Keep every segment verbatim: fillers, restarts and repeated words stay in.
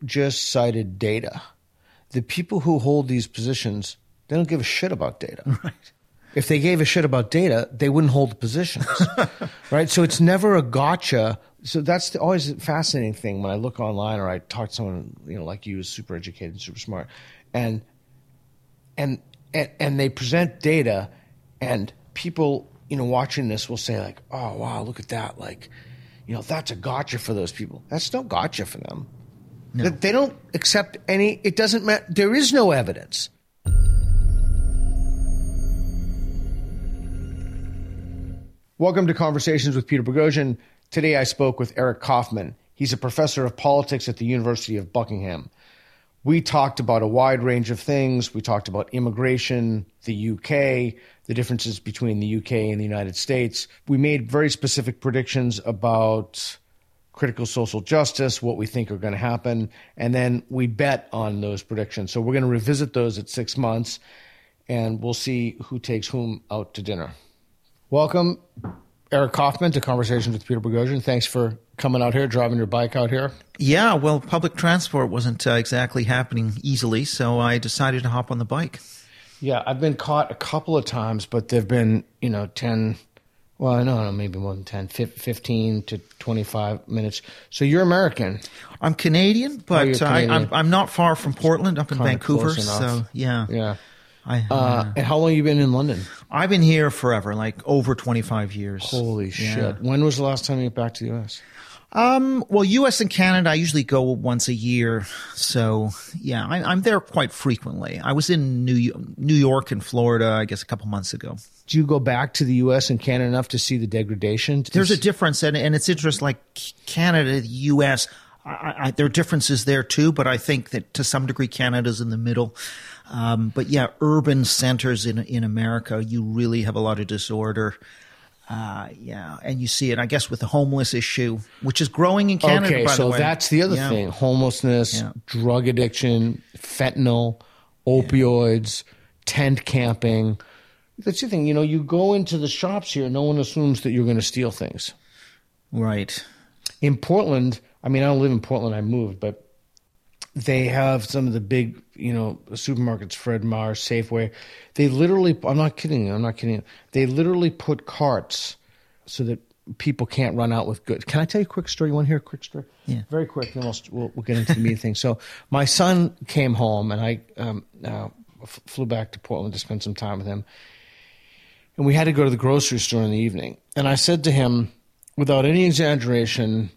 just cited data. The people who hold these positions, they don't give a shit about data. Right. If they gave a shit about data, they wouldn't hold the positions, right? So it's never a gotcha. So that's the, always a fascinating thing when I look online or I talk to someone, you know, like you, who's super educated, super smart, and and and, and they present data, and people, you know, watching this will say like, "Oh wow, look at that!" Like, you know, that's a gotcha for those people. That's no gotcha for them. No. They don't accept any. It doesn't matter. There is no evidence. Welcome to Conversations with Peter Boghossian. Today I spoke with Eric Kaufmann. He's a professor of politics at the University of Buckingham. We talked about a wide range of things. We talked about immigration, the U K, the differences between the U K and the United States. We made very specific predictions about critical social justice, what we think are going to happen, and then we bet on those predictions. So we're going to revisit those at six months, and we'll see who takes whom out to dinner. Welcome, Eric Kaufmann, to Conversations with Peter Boghossian. Thanks for coming out here, driving your bike out here. Yeah, well, public transport wasn't uh, exactly happening easily, so I decided to hop on the bike. Yeah, I've been caught a couple of times, but they've been, you know, ten, well, I don't know, maybe more than ten, fifteen to twenty-five minutes. So you're American. I'm Canadian, but oh, you're Canadian. I, I'm, I'm not far from Portland, up in Kinda Vancouver, close enough. so yeah. Yeah. I, uh, uh, and how long have you been in London? I've been here forever, like over twenty-five years. Holy yeah. shit. When was the last time you went back to the U S? Um, well, U S and Canada, I usually go once a year. So, yeah, I, I'm there quite frequently. I was in New, New York and Florida, I guess, a couple months ago. Do you go back to the U S and Canada enough to see the degradation? There's a difference, and, and it's interesting, like Canada, the U S, I, I, there are differences there too, but I think that to some degree Canada's in the middle. Um, but yeah, urban centers in in America, you really have a lot of disorder. Uh, yeah, and you see it, I guess, with the homeless issue, which is growing in Canada. Okay, by so the way. that's the other yeah. thing: homelessness, yeah. drug addiction, fentanyl, opioids, yeah. tent camping. That's the thing. You know, you go into the shops here, no one assumes that you're going to steal things. Right. In Portland, I mean, I don't live in Portland. I moved, but they have some of the big, you know, supermarkets, Fred Meyer, Safeway. They literally, I'm not kidding you, I'm not kidding you. They literally put carts so that people can't run out with goods. Can I tell you a quick story? You want to hear a quick story? Yeah. Very quick, then we'll, we'll, we'll get into the meat thing. So my son came home, and I um, uh, f- flew back to Portland to spend some time with him. And we had to go to the grocery store in the evening. And I said to him, without any exaggeration,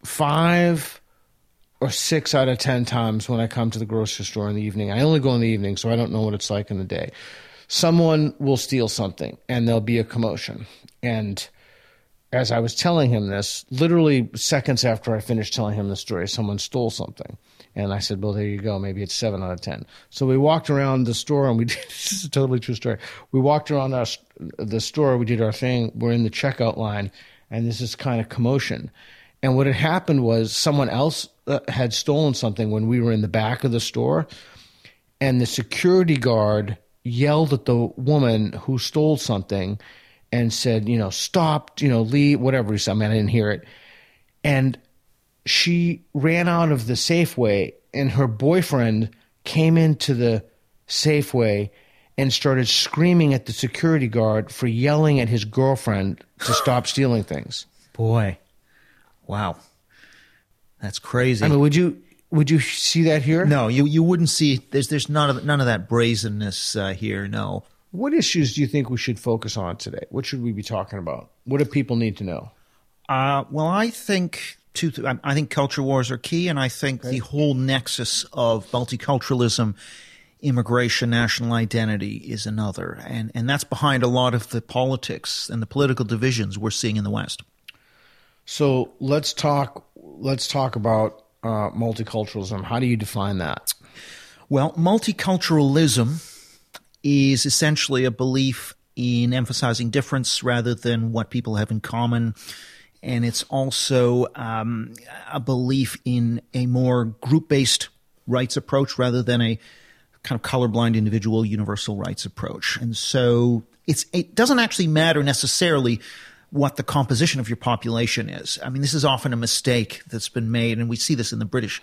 five or six out of ten times when I come to the grocery store in the evening, I only go in the evening, so I don't know what it's like in the day, someone will steal something and there'll be a commotion. And as I was telling him this, literally seconds after I finished telling him the story, someone stole something. And I said, well, there you go. Maybe it's seven out of ten. So we walked around the store, and we did, this is a totally true story. We walked around our, the store, we did our thing, we're in the checkout line, and this is kind of commotion. And what had happened was someone else uh, had stolen something when we were in the back of the store, and the security guard yelled at the woman who stole something and said, you know, stop, you know, leave, whatever he said. I mean, I didn't hear it. And she ran out of the Safeway, and her boyfriend came into the Safeway and started screaming at the security guard for yelling at his girlfriend to stop stealing things. Boy. Wow. That's crazy. I mean, would you would you see that here? No, you, you wouldn't see. There's there's none of none of that brazenness uh, here. No. What issues do you think we should focus on today? What should we be talking about? What do people need to know? Uh, well, I think two. Th- I think culture wars are key, and I think okay. the whole nexus of multiculturalism, immigration, national identity is another, and and that's behind a lot of the politics and the political divisions we're seeing in the West. So let's talk. Let's talk about uh, multiculturalism. How do you define that? Well, multiculturalism is essentially a belief in emphasizing difference rather than what people have in common, and it's also um, a belief in a more group-based rights approach rather than a kind of colorblind individual universal rights approach. And so it's it doesn't actually matter necessarily what the composition of your population is. I mean, this is often a mistake that's been made, and we see this in the British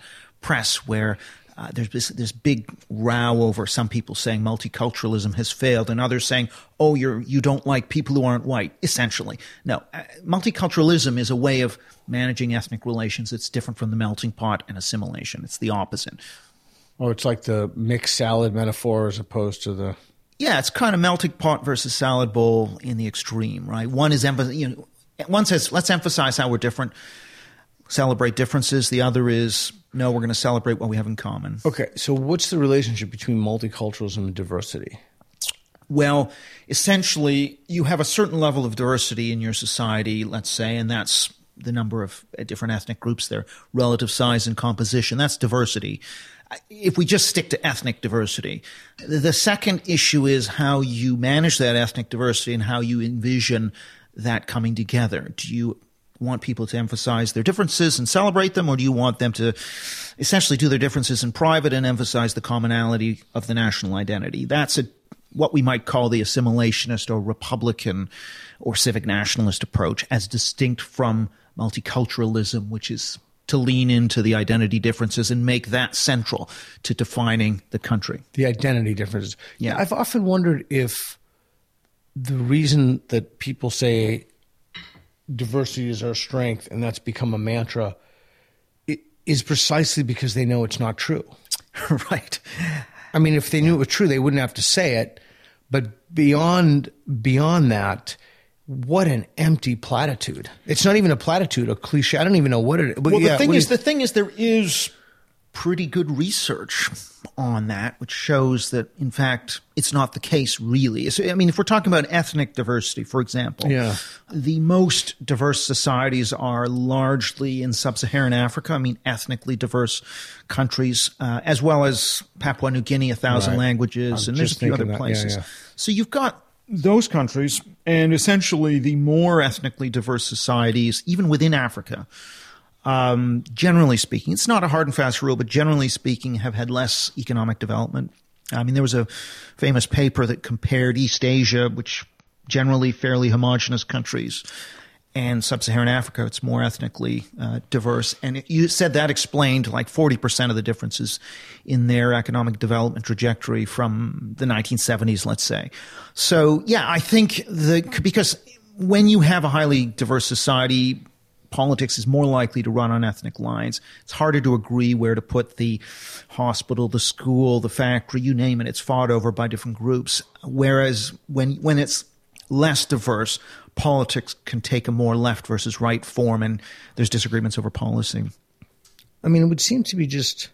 press where uh, there's this, this big row over some people saying multiculturalism has failed and others saying, oh, you're, you don't like people who aren't white, essentially. No, uh, multiculturalism is a way of managing ethnic relations. It's different from the melting pot and assimilation. It's the opposite. Oh, it's like the mixed salad metaphor as opposed to the... Yeah, it's kind of melting pot versus salad bowl in the extreme, right? One is, you know, one says, let's emphasize how we're different, celebrate differences. The other is, no, we're going to celebrate what we have in common. Okay, so what's the relationship between multiculturalism and diversity? Well, essentially, you have a certain level of diversity in your society, let's say, and that's the number of different ethnic groups, their relative size and composition. That's diversity. If we just stick to ethnic diversity, the second issue is how you manage that ethnic diversity and how you envision that coming together. Do you want people to emphasize their differences and celebrate them, or do you want them to essentially do their differences in private and emphasize the commonality of the national identity? That's a, what we might call the assimilationist or Republican or civic nationalist approach, as distinct from multiculturalism, which is to lean into the identity differences and make that central to defining the country. The identity differences. Yeah. I've often wondered if the reason that people say diversity is our strength and that's become a mantra is precisely because they know it's not true. Right. I mean, if they knew it was true, they wouldn't have to say it. But beyond beyond that, what an empty platitude. It's not even a platitude, a cliche. I don't even know what it is. Well, yeah, the thing is, is, the thing is, there is pretty good research on that, which shows that, in fact, it's not the case really. So, I mean, if we're talking about ethnic diversity, for example, yeah. the most diverse societies are largely in sub-Saharan Africa. I mean, ethnically diverse countries, uh, as well as Papua New Guinea, a thousand right. languages, I'm and there's a few other that. places. Yeah, yeah. So you've got those countries, and essentially the more ethnically diverse societies, even within Africa, um, generally speaking, it's not a hard and fast rule, but generally speaking, have had less economic development. I mean, there was a famous paper that compared East Asia, which generally fairly homogenous countries, and sub-Saharan Africa, it's more ethnically uh, diverse. And it, you said that explained like forty percent of the differences in their economic development trajectory from the nineteen seventies, let's say. So, yeah, I think the because when you have a highly diverse society, politics is more likely to run on ethnic lines. It's harder to agree where to put the hospital, the school, the factory, you name it. It's fought over by different groups. Whereas when when it's less diverse, politics can take a more left versus right form, and there's disagreements over policy. I mean, it would seem to be just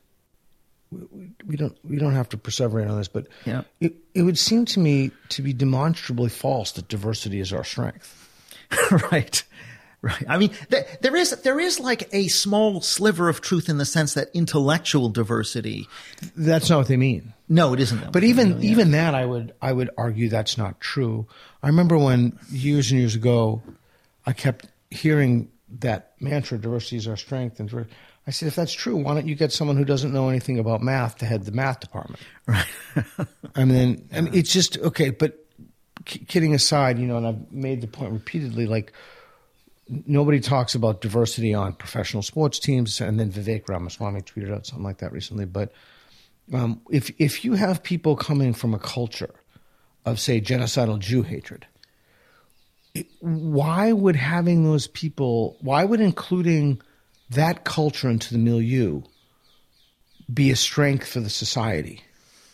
we, we don't we don't have to perseverate on this, but yeah. it, it would seem to me to be demonstrably false that diversity is our strength. Right. Right. I mean, th- there is there is like a small sliver of truth in the sense that intellectual diversity. That's not what they mean. No, it isn't. But even mean, yeah. even that, I would I would argue that's not true. I remember when years and years ago, I kept hearing that mantra: "Diversity is our strength." And I said, if that's true, why don't you get someone who doesn't know anything about math to head the math department? Right. I mean, I mean, it's just okay. But kidding aside, you know, and I've made the point repeatedly, like. Nobody talks about diversity on professional sports teams, and then Vivek Ramaswamy tweeted out something like that recently. But um, if if you have people coming from a culture of, say, genocidal Jew hatred, it, why would having those people, why would including that culture into the milieu be a strength for the society?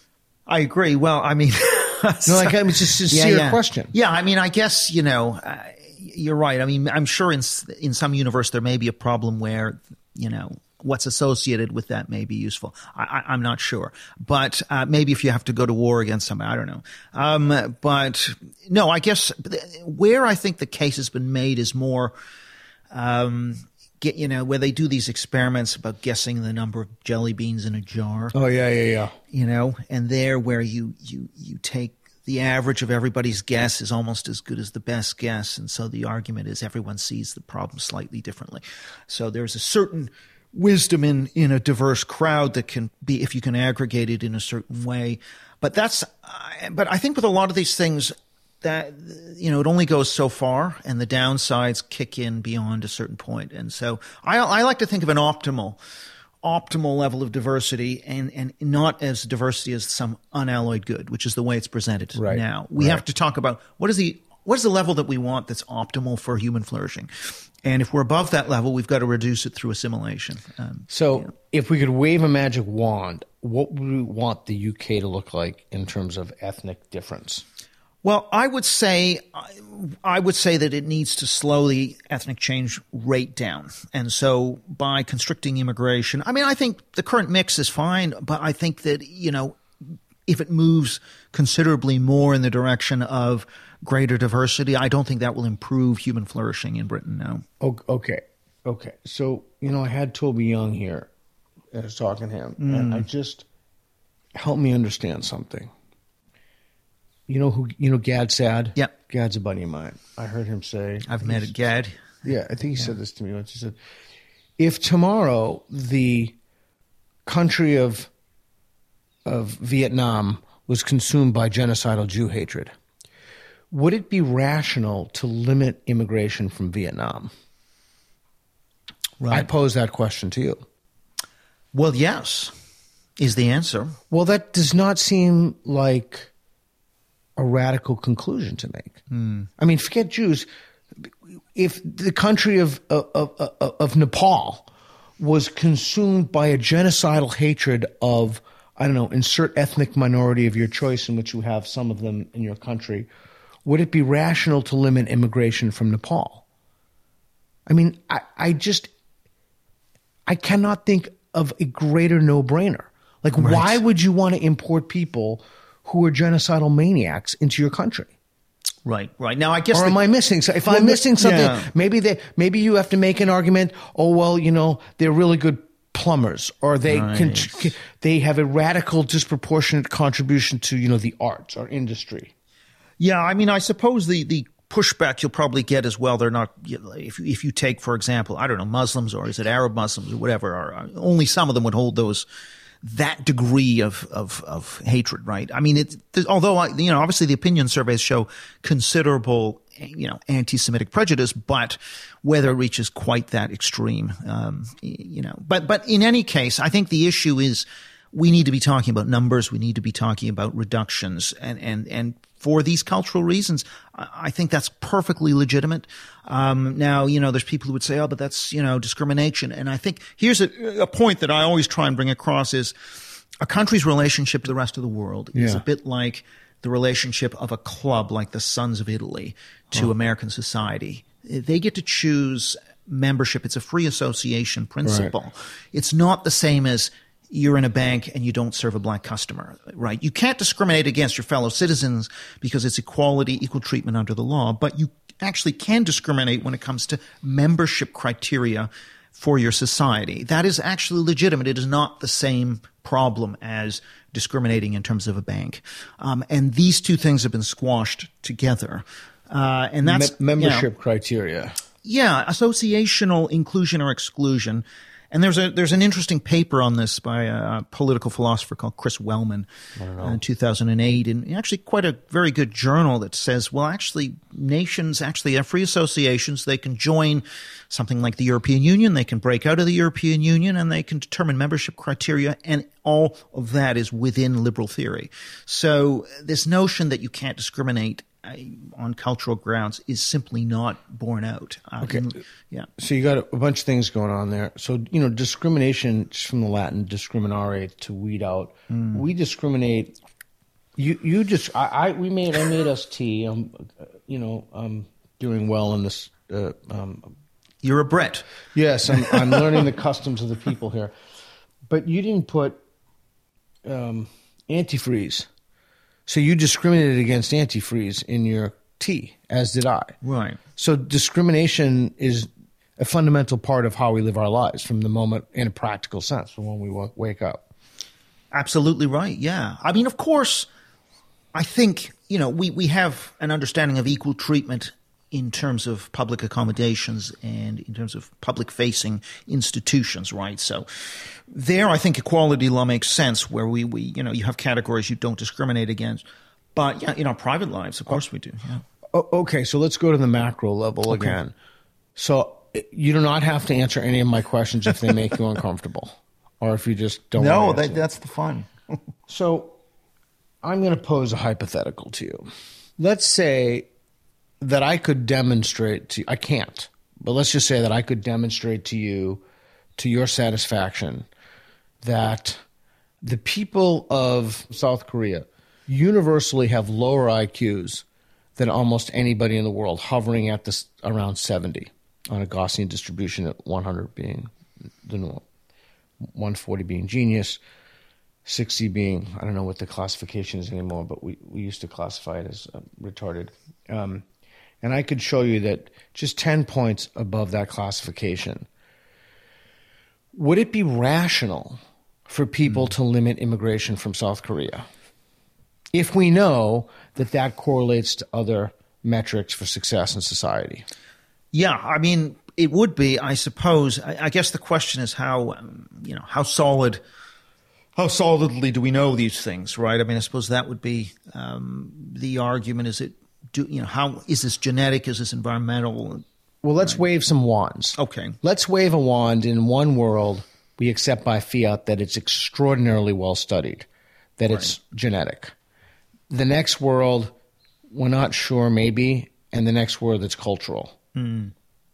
I agree. Well, I mean, no, like I mean, it's just a sincere yeah, yeah. question. Yeah, I mean, I guess you know. Uh, You're right. I mean, I'm sure in in some universe there may be a problem where, you know, what's associated with that may be useful. I, I, I'm not sure. But uh, maybe if you have to go to war against somebody, I don't know. Um, but no, I guess where I think the case has been made is more, um, get you know, where they do these experiments about guessing the number of jelly beans in a jar. Oh, yeah, yeah, yeah. You know, and there where you, you, you take the average of everybody's guess is almost as good as the best guess. And so the argument is everyone sees the problem slightly differently. So there's a certain wisdom in, in a diverse crowd that can be, if you can aggregate it in a certain way. But that's, uh, but I think with a lot of these things that, you know, it only goes so far and the downsides kick in beyond a certain point. And so I, I like to think of an optimal optimal level of diversity and, and not as diversity as some unalloyed good, which is the way it's presented right. now. We right. have to talk about what is the what is the level that we want that's optimal for human flourishing. And if we're above that level, we've got to reduce it through assimilation. Um, so you know. if we could wave a magic wand, what would we want the U K to look like in terms of ethnic difference? Well, I would say I would say that it needs to slow the ethnic change rate down. And so by constricting immigration, I mean, I think the current mix is fine, but I think that, you know, if it moves considerably more in the direction of greater diversity, I don't think that will improve human flourishing in Britain now. Okay. Okay. So, you know, I had Toby Young here. I was talking to him, mm. and I just help me understand something. You know who? You know Gad Saad? Yeah. Gad's a buddy of mine. I heard him say. I've met a Gad. Yeah, I think he yeah. said this to me once. He said, if tomorrow the country of of Vietnam was consumed by genocidal Jew hatred, would it be rational to limit immigration from Vietnam? Right. I pose that question to you. Well, yes, is the answer. Well, that does not seem like a radical conclusion to make. Mm. I mean, forget Jews. If the country of, of, of, of Nepal was consumed by a genocidal hatred of, I don't know, insert ethnic minority of your choice in which you have some of them in your country, would it be rational to limit immigration from Nepal? I mean, I, I just, I cannot think of a greater no-brainer. Like, right. why would you want to import people who are genocidal maniacs into your country? Right, right. Now, I guess, or the, am I missing? So, if well, I'm missing something, yeah. maybe they, maybe you have to make an argument. Oh well, you know, they're really good plumbers, or they right. can, they have a radical, disproportionate contribution to, you know, the arts or industry. Yeah, I mean, I suppose the the pushback you'll probably get as well. They're not, if if you take, for example, I don't know, Muslims, or is it Arab Muslims or whatever, or only some of them would hold those. That degree of, of, of hatred, right? I mean, it, although, I, you know, obviously the opinion surveys show considerable, you know, anti-Semitic prejudice, but whether it reaches quite that extreme, um, you know, but, but in any case, I think the issue is we need to be talking about numbers. We need to be talking about reductions, and, and, and for these cultural reasons, I think that's perfectly legitimate. Um, now, you know, there's people who would say, oh, but that's, you know, discrimination. And I think here's a, a point that I always try and bring across is a country's relationship to the rest of the world yeah. is a bit like the relationship of a club like the Sons of Italy to huh. American society. They get to choose membership. It's a free association principle. Right. It's not the same as you're in a bank and you don't serve a black customer, right? You can't discriminate against your fellow citizens because it's equality, equal treatment under the law, but you actually can discriminate when it comes to membership criteria for your society. That is actually legitimate. It is not the same problem as discriminating in terms of a bank. Um, and these two things have been squashed together. Uh, and that's Me- membership you know, criteria. Yeah, associational inclusion or exclusion. And there's a there's an interesting paper on this by a political philosopher called Chris Wellman uh, in two thousand eight, and actually quite a very good journal that says, well, actually, nations actually have free associations. They can join something like the European Union. They can break out of the European Union, and they can determine membership criteria, and all of that is within liberal theory. So this notion that you can't discriminate on cultural grounds is simply not borne out. Uh, okay. In, yeah. So you got a bunch of things going on there. So, you know, discrimination, just from the Latin discriminare, to weed out. Mm. We discriminate. You, you just, I, I, we made, I made us tea. I'm, you know, I'm doing well in this. Uh, um, You're a Brit. Yes. I'm, I'm learning the customs of the people here. But you didn't put um, antifreeze. So you discriminated against antifreeze in your tea, as did I. Right. So discrimination is a fundamental part of how we live our lives from the moment, in a practical sense, from when we w- wake up. Absolutely right, yeah. I mean, of course, I think, you know, we, we have an understanding of equal treatment in terms of public accommodations and in terms of public-facing institutions, right? So there, I think equality law makes sense, where we, we you know, you have categories you don't discriminate against. But yeah, in our private lives, of course we do. Yeah. Oh, okay, so let's go to the macro level okay. again. So you do not have to answer any of my questions if they make you uncomfortable. or if you just don't No, want to that, answer. that's the fun. So I'm going to pose a hypothetical to you. Let's say that I could demonstrate to you, I can't, but let's just say that I could demonstrate to you, to your satisfaction, that the people of South Korea universally have lower I Qs than almost anybody in the world, hovering at this around seventy on a Gaussian distribution, at one hundred being the norm, one forty being genius, sixty being, I don't know what the classification is anymore, but we, we used to classify it as uh, retarded. Um, and I could show you that just ten points above that classification, would it be rational for people mm. to limit immigration from South Korea if we know that that correlates to other metrics for success in society? Yeah, I mean, it would be, I suppose. I, I guess the question is how, um, you know, how solid, how solidly do we know these things, right? I mean, I suppose that would be um, the argument. Is it, do, you know, how is this genetic? Is this environmental? Well, let's right. wave some wands. Okay. Let's wave a wand. In one world, we accept by fiat that it's extraordinarily well studied, that right. it's genetic. The next world, we're not sure, maybe, and the next world, it's cultural. Mm.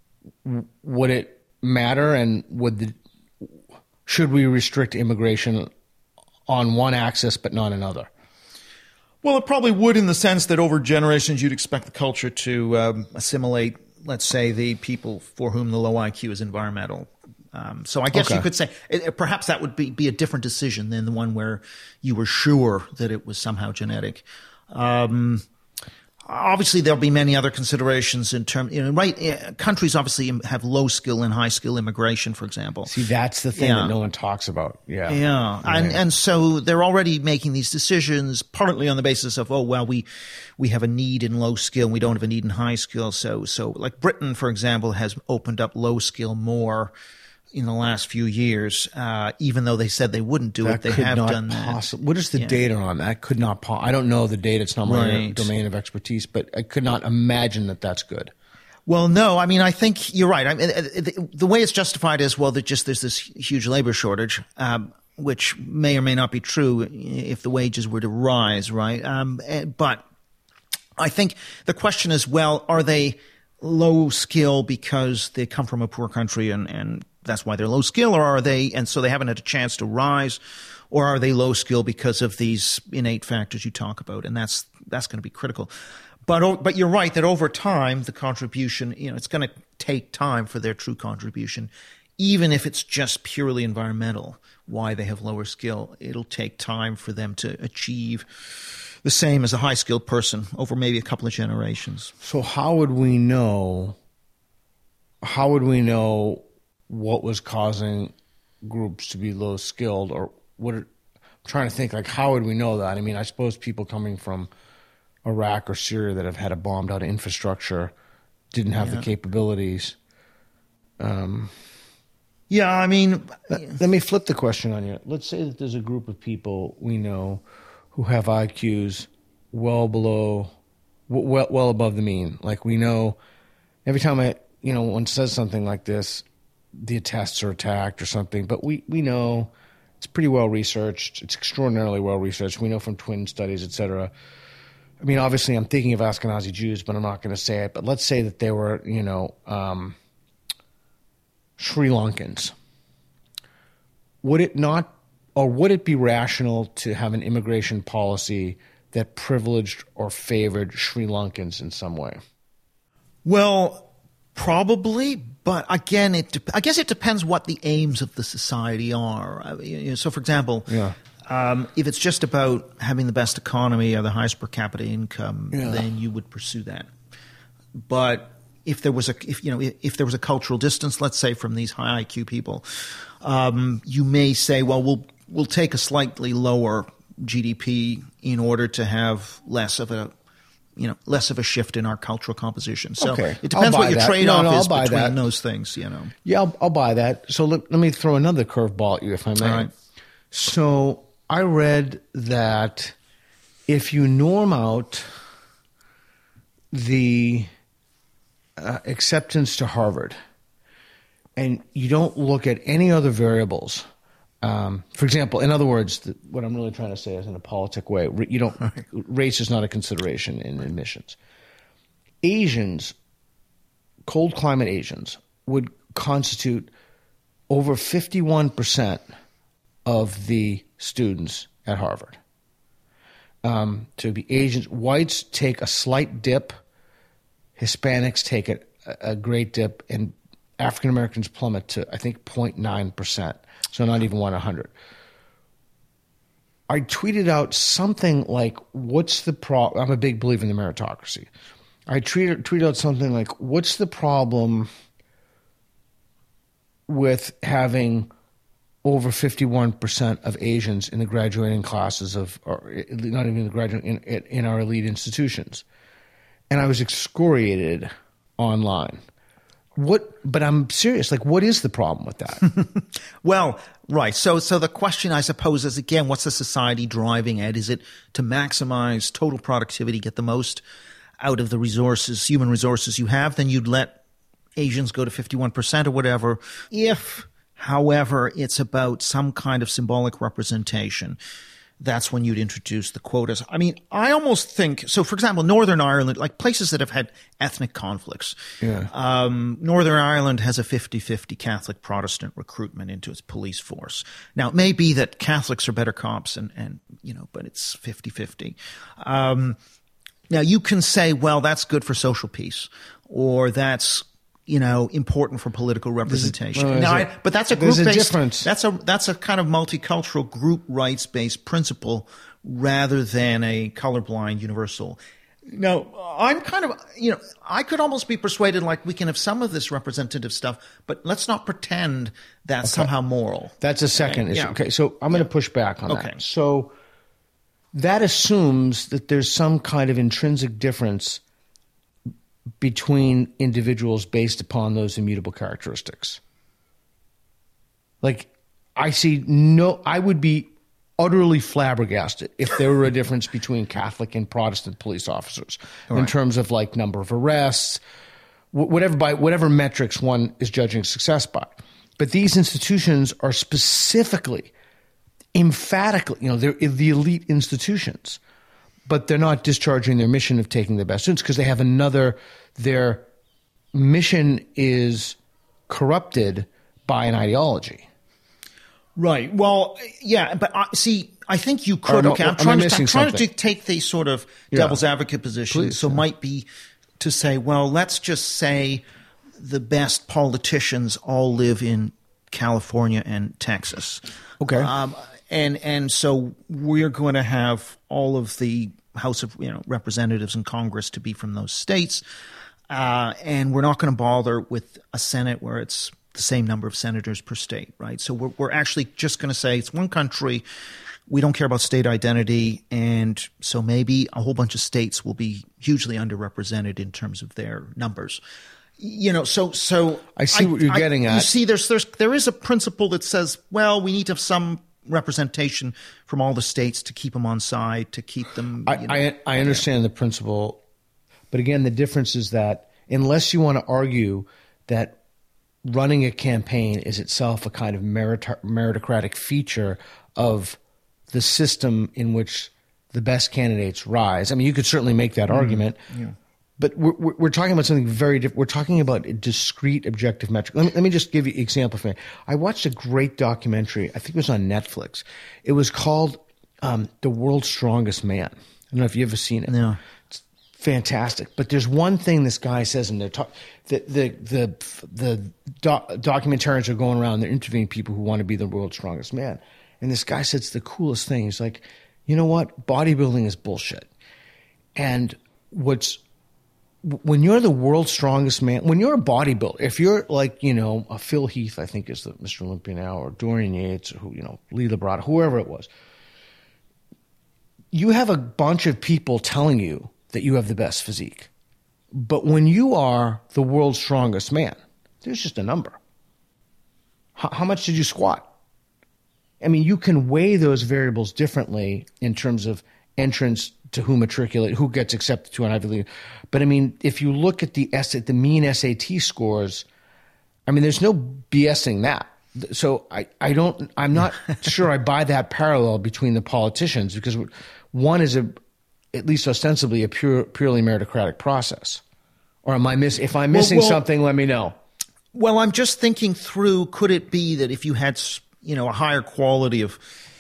Would it matter, and would the should we restrict immigration on one axis but not another? Well, it probably would, in the sense that over generations you'd expect the culture to um, assimilate, let's say, the people for whom the low I Q is environmental. Um, so I guess okay. you could say it, perhaps that would be, be a different decision than the one where you were sure that it was somehow genetic. Um, obviously, there'll be many other considerations in terms, you know, right? Uh, countries obviously have low skill and high skill immigration, for example. See, that's the thing yeah. that no one talks about. Yeah, yeah, yeah. and and so they're already making these decisions partly on the basis of, oh well, we we have a need in low skill, and we don't have a need in high skill. So so like Britain, for example, has opened up low skill more in the last few years, uh, even though they said they wouldn't do that it, they could have not done possi- that. What is the yeah. data on that? Could not. Po- I don't know the data. It's not my right. domain of expertise, but I could not imagine that that's good. Well, no, I mean, I think you're right. I mean, the, the way it's justified is, well, that just there's this huge labor shortage, um, which may or may not be true if the wages were to rise, right? Um, but I think the question is, well, are they low skill because they come from a poor country and, and that's why they're low skill, or are they, and so they haven't had a chance to rise, or are they low skill because of these innate factors you talk about? And that's, that's going to be critical. But, but you're right that over time, the contribution, you know, it's going to take time for their true contribution, even if it's just purely environmental, why they have lower skill. It'll take time for them to achieve the same as a high skilled person over maybe a couple of generations. So how would we know, how would we know what was causing groups to be low skilled, or what? I'm trying to think, like, how would we know that? I mean, I suppose people coming from Iraq or Syria that have had a bombed out infrastructure didn't have yeah. the capabilities. Um, yeah, I mean, let, let me flip the question on you. Let's say that there's a group of people we know who have I Qs well below, well, well above the mean. Like, we know every time I, you know, one says something like this, the tests are attacked or something, but we, we know it's pretty well researched. It's extraordinarily well researched. We know from twin studies, et cetera. I mean, obviously I'm thinking of Ashkenazi Jews, but I'm not going to say it. But let's say that they were, you know, um, Sri Lankans. Would it not, or would it be rational to have an immigration policy that privileged or favored Sri Lankans in some way? Well, probably, but again, it de- I guess it depends what the aims of the society are. I mean, you know, so, for example, yeah. um, if it's just about having the best economy or the highest per capita income, yeah. then you would pursue that. But if there was a, if you know, if, if there was a cultural distance, let's say, from these high I Q people, um, you may say, well, we'll we'll take a slightly lower G D P in order to have less of a you know, less of a shift in our cultural composition. So okay. it depends what your that. trade-off no, no, is between that. those things, you know. Yeah, I'll, I'll buy that. So let, let me throw another curveball at you, if I may. All right. So I read that if you norm out the uh, acceptance to Harvard and you don't look at any other variables, Um, for example, in other words, the, what I'm really trying to say is in a politic way, you don't, race is not a consideration in admissions. Asians, cold climate Asians, would constitute over fifty-one percent of the students at Harvard. Um, to be Asians, whites take a slight dip, Hispanics take a, a great dip, and African Americans plummet to, I think, zero point nine percent. So not even one hundred. I tweeted out something like, what's the problem? I'm a big believer in the meritocracy. I tweeted, tweeted out something like, what's the problem with having over fifty-one percent of Asians in the graduating classes of, or not even the graduate, in, in our elite institutions? And I was excoriated online. What? But I'm serious. Like, what is the problem with that? Well, right. So, so the question, I suppose, is again, what's the society driving at? Is it to maximize total productivity, get the most out of the resources, human resources you have? Then you'd let Asians go to fifty-one percent or whatever. If, however, it's about some kind of symbolic representation, that's when you'd introduce the quotas. I mean, I almost think, so for example, Northern Ireland, like places that have had ethnic conflicts. Yeah. Um, Northern Ireland has a fifty-fifty Catholic Protestant recruitment into its police force. Now, it may be that Catholics are better cops and, and you know, but it's fifty-fifty. Um, now, you can say, well, that's good for social peace, or that's, you know, important for political representation. Well, now, a, I, but that's a there's group-based. A difference. That's a that's a kind of multicultural group rights-based principle rather than a colorblind universal. Now, I'm kind of, you know, I could almost be persuaded like we can have some of this representative stuff, but let's not pretend that's okay. somehow moral. That's a second okay. issue. Yeah. Okay, so I'm going to push back on okay. that. So that assumes that there's some kind of intrinsic difference between individuals based upon those immutable characteristics. Like, I see no, I would be utterly flabbergasted if there were a difference between Catholic and Protestant police officers right. in terms of like number of arrests, whatever by whatever metrics one is judging success by. But these institutions are specifically, emphatically, you know, they're the elite institutions, but they're not discharging their mission of taking the best students because they have another, their mission is corrupted by an ideology. Right. Well, yeah, but I, see, I think you could. Okay, I'm trying, to, I'm trying to take the sort of yeah. devil's advocate position. Please, so yeah. might be to say, well, let's just say the best politicians all live in California and Texas. Okay. Um, and and so we're going to have all of the House of you know Representatives and Congress to be from those states, uh, and we're not going to bother with a Senate where it's the same number of senators per state, right? So we're we're actually just going to say it's one country. We don't care about state identity, and so maybe a whole bunch of states will be hugely underrepresented in terms of their numbers. You know, so so I see what you're I, getting at. You see, there's there's there is a principle that says, well, we need to have some representation from all the states to keep them on side, to keep them. I you know, I, I understand yeah. the principle, but again, the difference is that unless you want to argue that running a campaign is itself a kind of merit- meritocratic feature of the system in which the best candidates rise. I mean, you could certainly make that mm, argument, yeah. but we're, we're, we're talking about something very different. We're talking about a discrete objective metric. Let me, let me just give you an example for me. I watched a great documentary. I think it was on Netflix. It was called um, The World's Strongest Man. I don't know if you've ever seen it. No. Fantastic, but there's one thing this guy says, and they're talk, the the the the doc, documentarians are going around, they're interviewing people who want to be the world's strongest man, and this guy says the coolest thing. He's like, you know what, bodybuilding is bullshit, and what's when you're the world's strongest man, when you're a bodybuilder, if you're like you know a Phil Heath, I think is the Mister Olympia now, or Dorian Yates, or who you know Lee Labrada, whoever it was, you have a bunch of people telling you that you have the best physique. But when you are the world's strongest man, there's just a number. How, how much did you squat? I mean, you can weigh those variables differently in terms of entrance to who matriculate, who gets accepted to an Ivy League. But I mean, if you look at the S, the mean S A T scores, I mean, there's no BSing that. So I, I don't, I'm not sure I buy that parallel between the politicians, because one is a, at least ostensibly a pure, purely meritocratic process. Or am I miss, if I'm missing well, well, something, let me know. Well, I'm just thinking through, could it be that if you had, you know, a higher quality of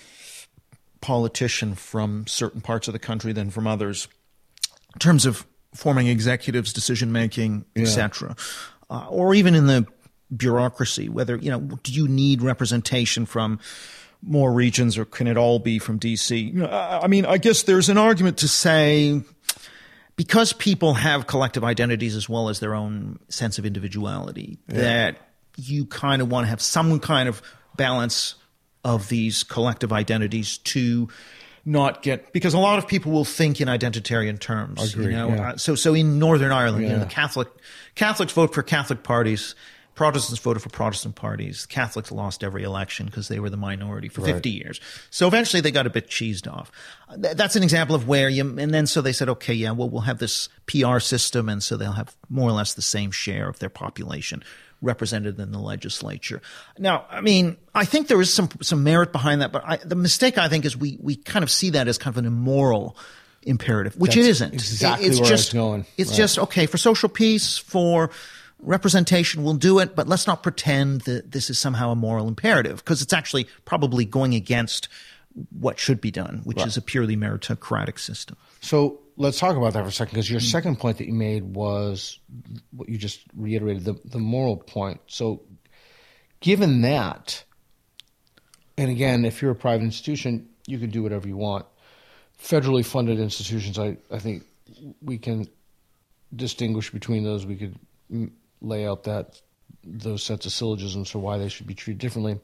politician from certain parts of the country than from others, in terms of forming executives, decision making, et cetera, yeah. uh, or even in the bureaucracy, whether, you know, do you need representation from more regions, or can it all be from D C? You know, I mean, I guess there's an argument to say, because people have collective identities as well as their own sense of individuality, yeah. that you kind of want to have some kind of balance of these collective identities to not get, because a lot of people will think in identitarian terms. Agreed, you know, yeah. uh, so so in Northern Ireland, yeah. you know, the Catholic Catholics vote for Catholic parties. Protestants voted for Protestant parties. Catholics lost every election because they were the minority for right. fifty years. So eventually they got a bit cheesed off. That's an example of where you, and then so they said, okay, yeah, well, we'll have this P R system, and so they'll have more or less the same share of their population represented in the legislature. Now, I mean, I think there is some some merit behind that, but I, the mistake, I think, is we we kind of see that as kind of an immoral imperative, which That's it isn't. Exactly it's where just, I was going. It's right. just, okay, for social peace, for representation, we'll do it, but let's not pretend that this is somehow a moral imperative, because it's actually probably going against what should be done, which right. is a purely meritocratic system. So let's talk about that for a second, because your mm-hmm. second point that you made was what you just reiterated, the, the moral point. So given that, and again, if you're a private institution, you can do whatever you want. Federally funded institutions, I, I think we can distinguish between those. We could lay out that those sets of syllogisms for why they should be treated differently.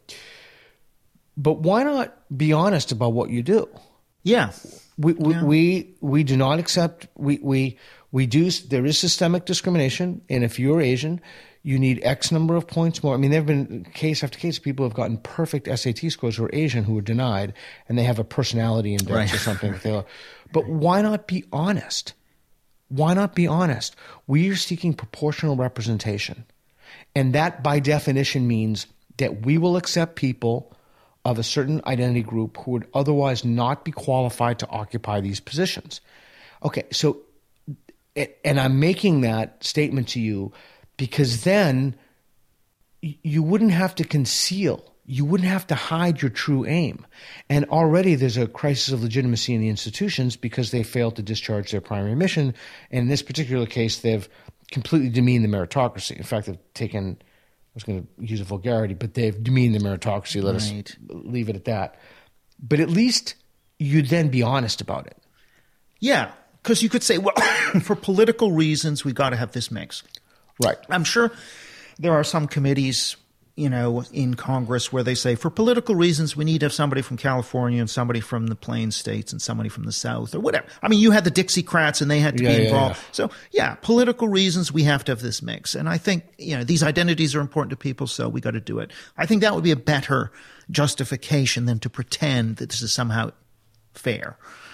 But why not be honest about what you do? Yeah. We we yeah. we, we do not accept we, we we do there is systemic discrimination, and if you're Asian, you need X number of points more. I mean, there have been case after case people have gotten perfect S A T scores who are Asian who were denied, and they have a personality index right. or something. That they but why not be honest? Why not be honest? We are seeking proportional representation. And that, by definition, means that we will accept people of a certain identity group who would otherwise not be qualified to occupy these positions. Okay, so, and I'm making that statement to you because then you wouldn't have to conceal. You wouldn't have to hide your true aim. And already there's a crisis of legitimacy in the institutions because they failed to discharge their primary mission. And in this particular case, they've completely demeaned the meritocracy. In fact, they've taken, I was going to use a vulgarity, but they've demeaned the meritocracy. Let right. us leave it at that. But at least you'd then be honest about it. Yeah, because you could say, well, for political reasons, we've got to have this mix. Right. I'm sure there are some committees, you know, in Congress where they say, for political reasons, we need to have somebody from California and somebody from the Plains states and somebody from the South or whatever. I mean, you had the Dixiecrats and they had to yeah, be yeah, involved. Yeah. So, yeah, political reasons, we have to have this mix. And I think, you know, these identities are important to people, so we got to do it. I think that would be a better justification than to pretend that this is somehow fair.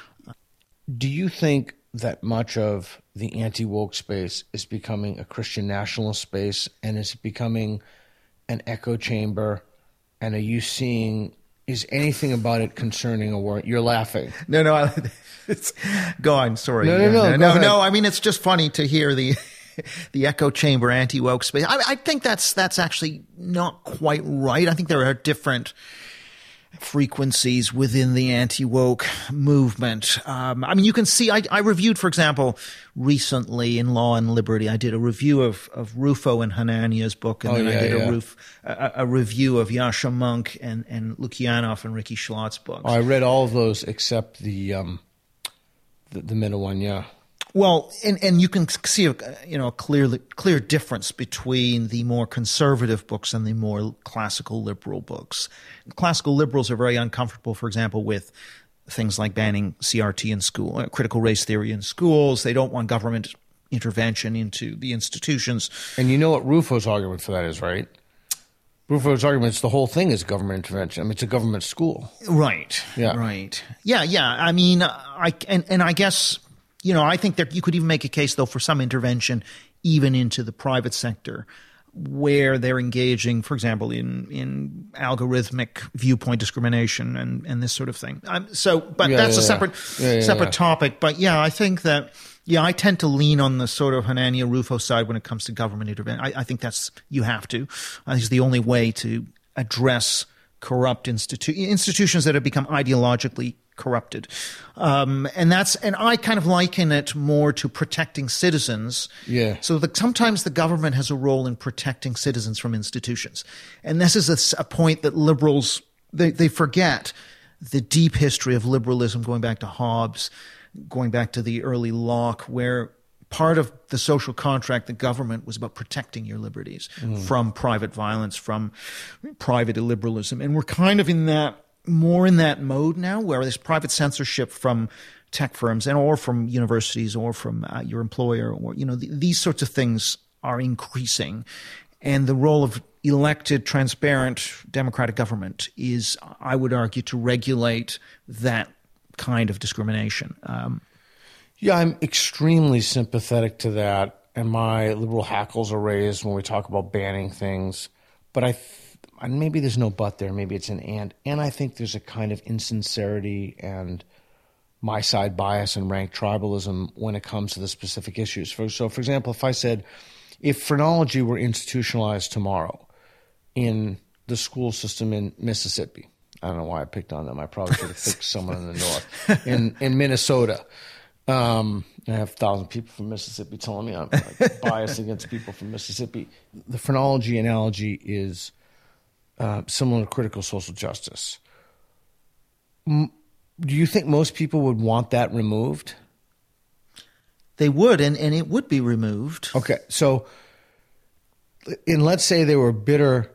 Do you think that much of the anti-woke space is becoming a Christian nationalist space, and is becoming an echo chamber? And are you seeing, is anything about it concerning a war? You're laughing. No, no, I, it's, go on. Sorry. No, no, no, no, no, no, no. I mean, it's just funny to hear the the echo chamber anti-woke space. I, I think that's that's actually not quite right. I think there are different frequencies within the anti-woke movement. Um, I mean, you can see, I, I reviewed, for example, recently in Law and Liberty, I did a review of, of Rufo and Hanania's book, and oh, then yeah, I did yeah. a, roof, a, a review of Yasha Monk and, and Lukianoff and Ricky Schlot's books. Oh, I read all of those except the um, the, the middle one, yeah. Well, and, and you can see a, you know, a clear, clear difference between the more conservative books and the more classical liberal books. Classical liberals are very uncomfortable, for example, with things like banning C R T in school, uh, critical race theory in schools. They don't want government intervention into the institutions. And you know what Rufo's argument for that is, right? Rufo's argument is the whole thing is government intervention. I mean, it's a government school. Right. Yeah. Right. Yeah, yeah. I mean, I and, and I guess, you know, I think that you could even make a case, though, for some intervention even into the private sector, where they're engaging, for example, in in algorithmic viewpoint discrimination and, and this sort of thing. Um, so, but Yeah, that's yeah, a separate yeah. Yeah, yeah, separate yeah. topic. But yeah, I think that yeah, I tend to lean on the sort of Hanania Rufo side when it comes to government intervention. I, I think that's you have to. I think it's the only way to address corrupt institu- institutions that have become ideologically corrupted. Um, and that's, and I kind of liken it more to protecting citizens. Yeah. So that sometimes the government has a role in protecting citizens from institutions. And this is a, s- a point that liberals, they, they forget the deep history of liberalism going back to Hobbes, going back to the early Locke, where part of the social contract, the government, was about protecting your liberties mm. from private violence, from private illiberalism. And we're kind of in that, more in that mode now, where there's private censorship from tech firms and or from universities or from uh, your employer, or, you know, th- these sorts of things are increasing. And the role of elected, transparent, democratic government is, I would argue, to regulate that kind of discrimination. Um, Yeah, I'm extremely sympathetic to that, and my liberal hackles are raised when we talk about banning things. But I, th- and maybe there's no but there, maybe it's an and. And I think there's a kind of insincerity and my side bias and rank tribalism when it comes to the specific issues. For, so, for example, if I said, if phrenology were institutionalized tomorrow in the school system in Mississippi, I don't know why I picked on them. I probably should have picked someone in the north, in, in Minnesota. Um, I have a thousand people from Mississippi telling me I'm like, biased against people from Mississippi. The phrenology analogy is uh, similar to critical social justice. M- do you think most people would want that removed? They would, and, and it would be removed. Okay, so and let's say there were bitter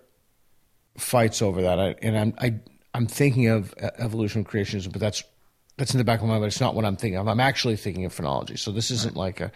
fights over that, I, and I'm I, I'm thinking of evolution and creationism, but that's That's in the back of my mind, but it's not what I'm thinking of. I'm actually thinking of phrenology. So this isn't right. like a,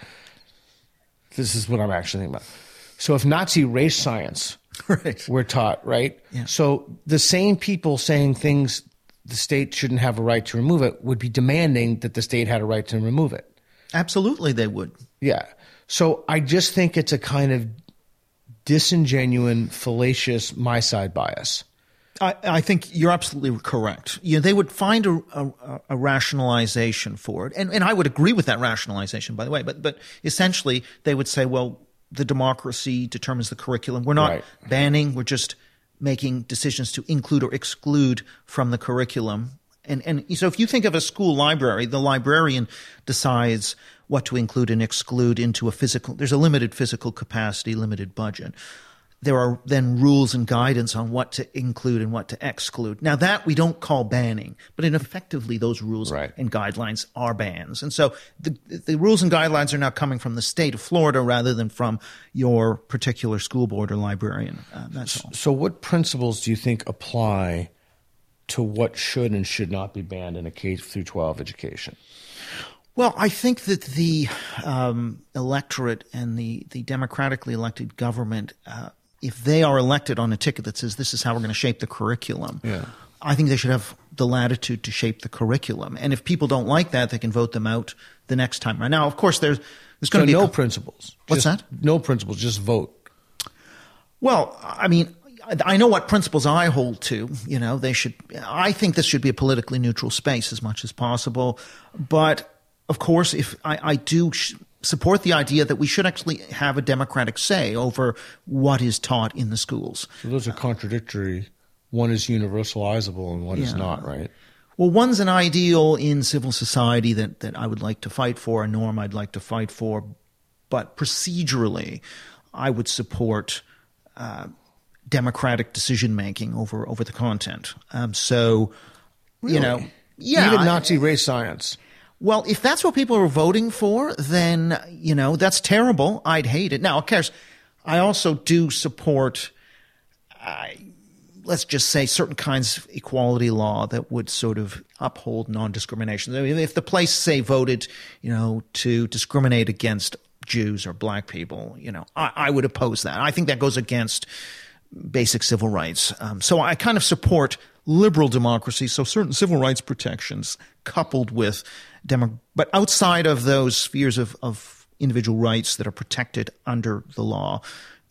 this is what I'm actually thinking about. So if Nazi race science right. were taught, right? Yeah. So the same people saying things the state shouldn't have a right to remove it would be demanding that the state had a right to remove it. Absolutely they would. Yeah. So I just think it's a kind of disingenuine, fallacious, my side bias. I, I think you're absolutely correct. You know, they would find a, a, a rationalization for it. And, and I would agree with that rationalization, by the way. But, but essentially, they would say, well, the democracy determines the curriculum. We're not right. banning. We're just making decisions to include or exclude from the curriculum. And, and so if you think of a school library, the librarian decides what to include and exclude into a physical – there's a limited physical capacity, limited budget. There are then rules and guidance on what to include and what to exclude. Now, that we don't call banning, but in effectively those rules right. and guidelines are bans. And so the, the rules and guidelines are now coming from the state of Florida rather than from your particular school board or librarian. Uh, that's all. So what principles do you think apply to what should and should not be banned in a K through twelve education? Well, I think that the um, electorate and the, the democratically elected government uh, if they are elected on a ticket that says this is how we're going to shape the curriculum, yeah. I think they should have the latitude to shape the curriculum. And if people don't like that, they can vote them out the next time. Right now, of course, there's there's going so to be no a, principles. What's just, that? No principles. Just vote. Well, I mean, I know what principles I hold to. You know, they should. I think this should be a politically neutral space as much as possible. But of course, if I, I do. Sh- support the idea that we should actually have a democratic say over what is taught in the schools. So those are contradictory. One is universalizable and one yeah. is not, right? Well, one's an ideal in civil society that, that I would like to fight for, a norm I'd like to fight for. But procedurally, I would support uh, democratic decision-making over, over the content. Um, so, really? you know, yeah. Even Nazi race science. Well, if that's what people are voting for, then, you know, that's terrible. I'd hate it. Now, of course, I also do support, uh, let's just say, certain kinds of equality law that would sort of uphold non-discrimination. I mean, if the place, say, voted, you know, to discriminate against Jews or black people, you know, I, I would oppose that. I think that goes against basic civil rights. Um, so I kind of support liberal democracy, so certain civil rights protections coupled with demo- but outside of those spheres of, of individual rights that are protected under the law,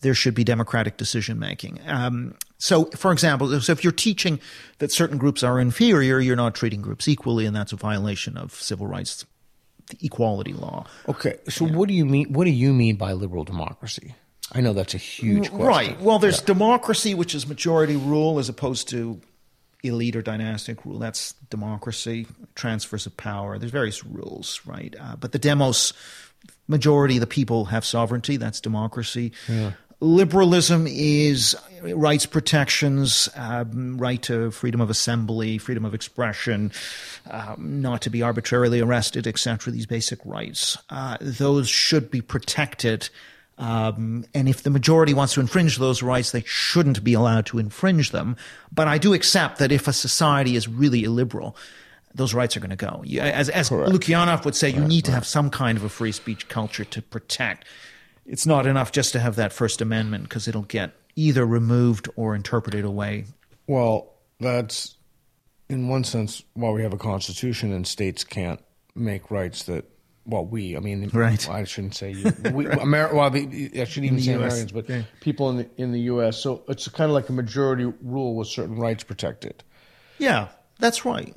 there should be democratic decision making. Um, so, for example, so if you're teaching that certain groups are inferior, you're not treating groups equally, and that's a violation of civil rights equality law. Okay, so yeah. what do you mean? What do you mean by liberal democracy? I know that's a huge question. Right. Well, there's yeah. democracy, which is majority rule, as opposed to elite or dynastic rule. That's democracy, transfers of power. There's various rules, right? Uh, but the demos, majority of the people have sovereignty. That's democracy. Yeah. Liberalism is rights protections, um, right to freedom of assembly, freedom of expression, um, not to be arbitrarily arrested, et cetera. These basic rights. Uh, those should be protected. Um, and if the majority wants to infringe those rights, they shouldn't be allowed to infringe them. But I do accept that if a society is really illiberal, those rights are going to go. You, as as Lukyanov would say, you right, need to right. have some kind of a free speech culture to protect. It's not enough just to have that First Amendment, because it'll get either removed or interpreted away. Well, that's, in one sense, why we have a constitution, and states can't make rights that, well, we, I mean, right. I shouldn't say you. We, Amer- well, I shouldn't even say U S, Americans, but yeah. people in the, in the U S. So it's kind of like a majority rule with certain rights protected. Yeah, that's right.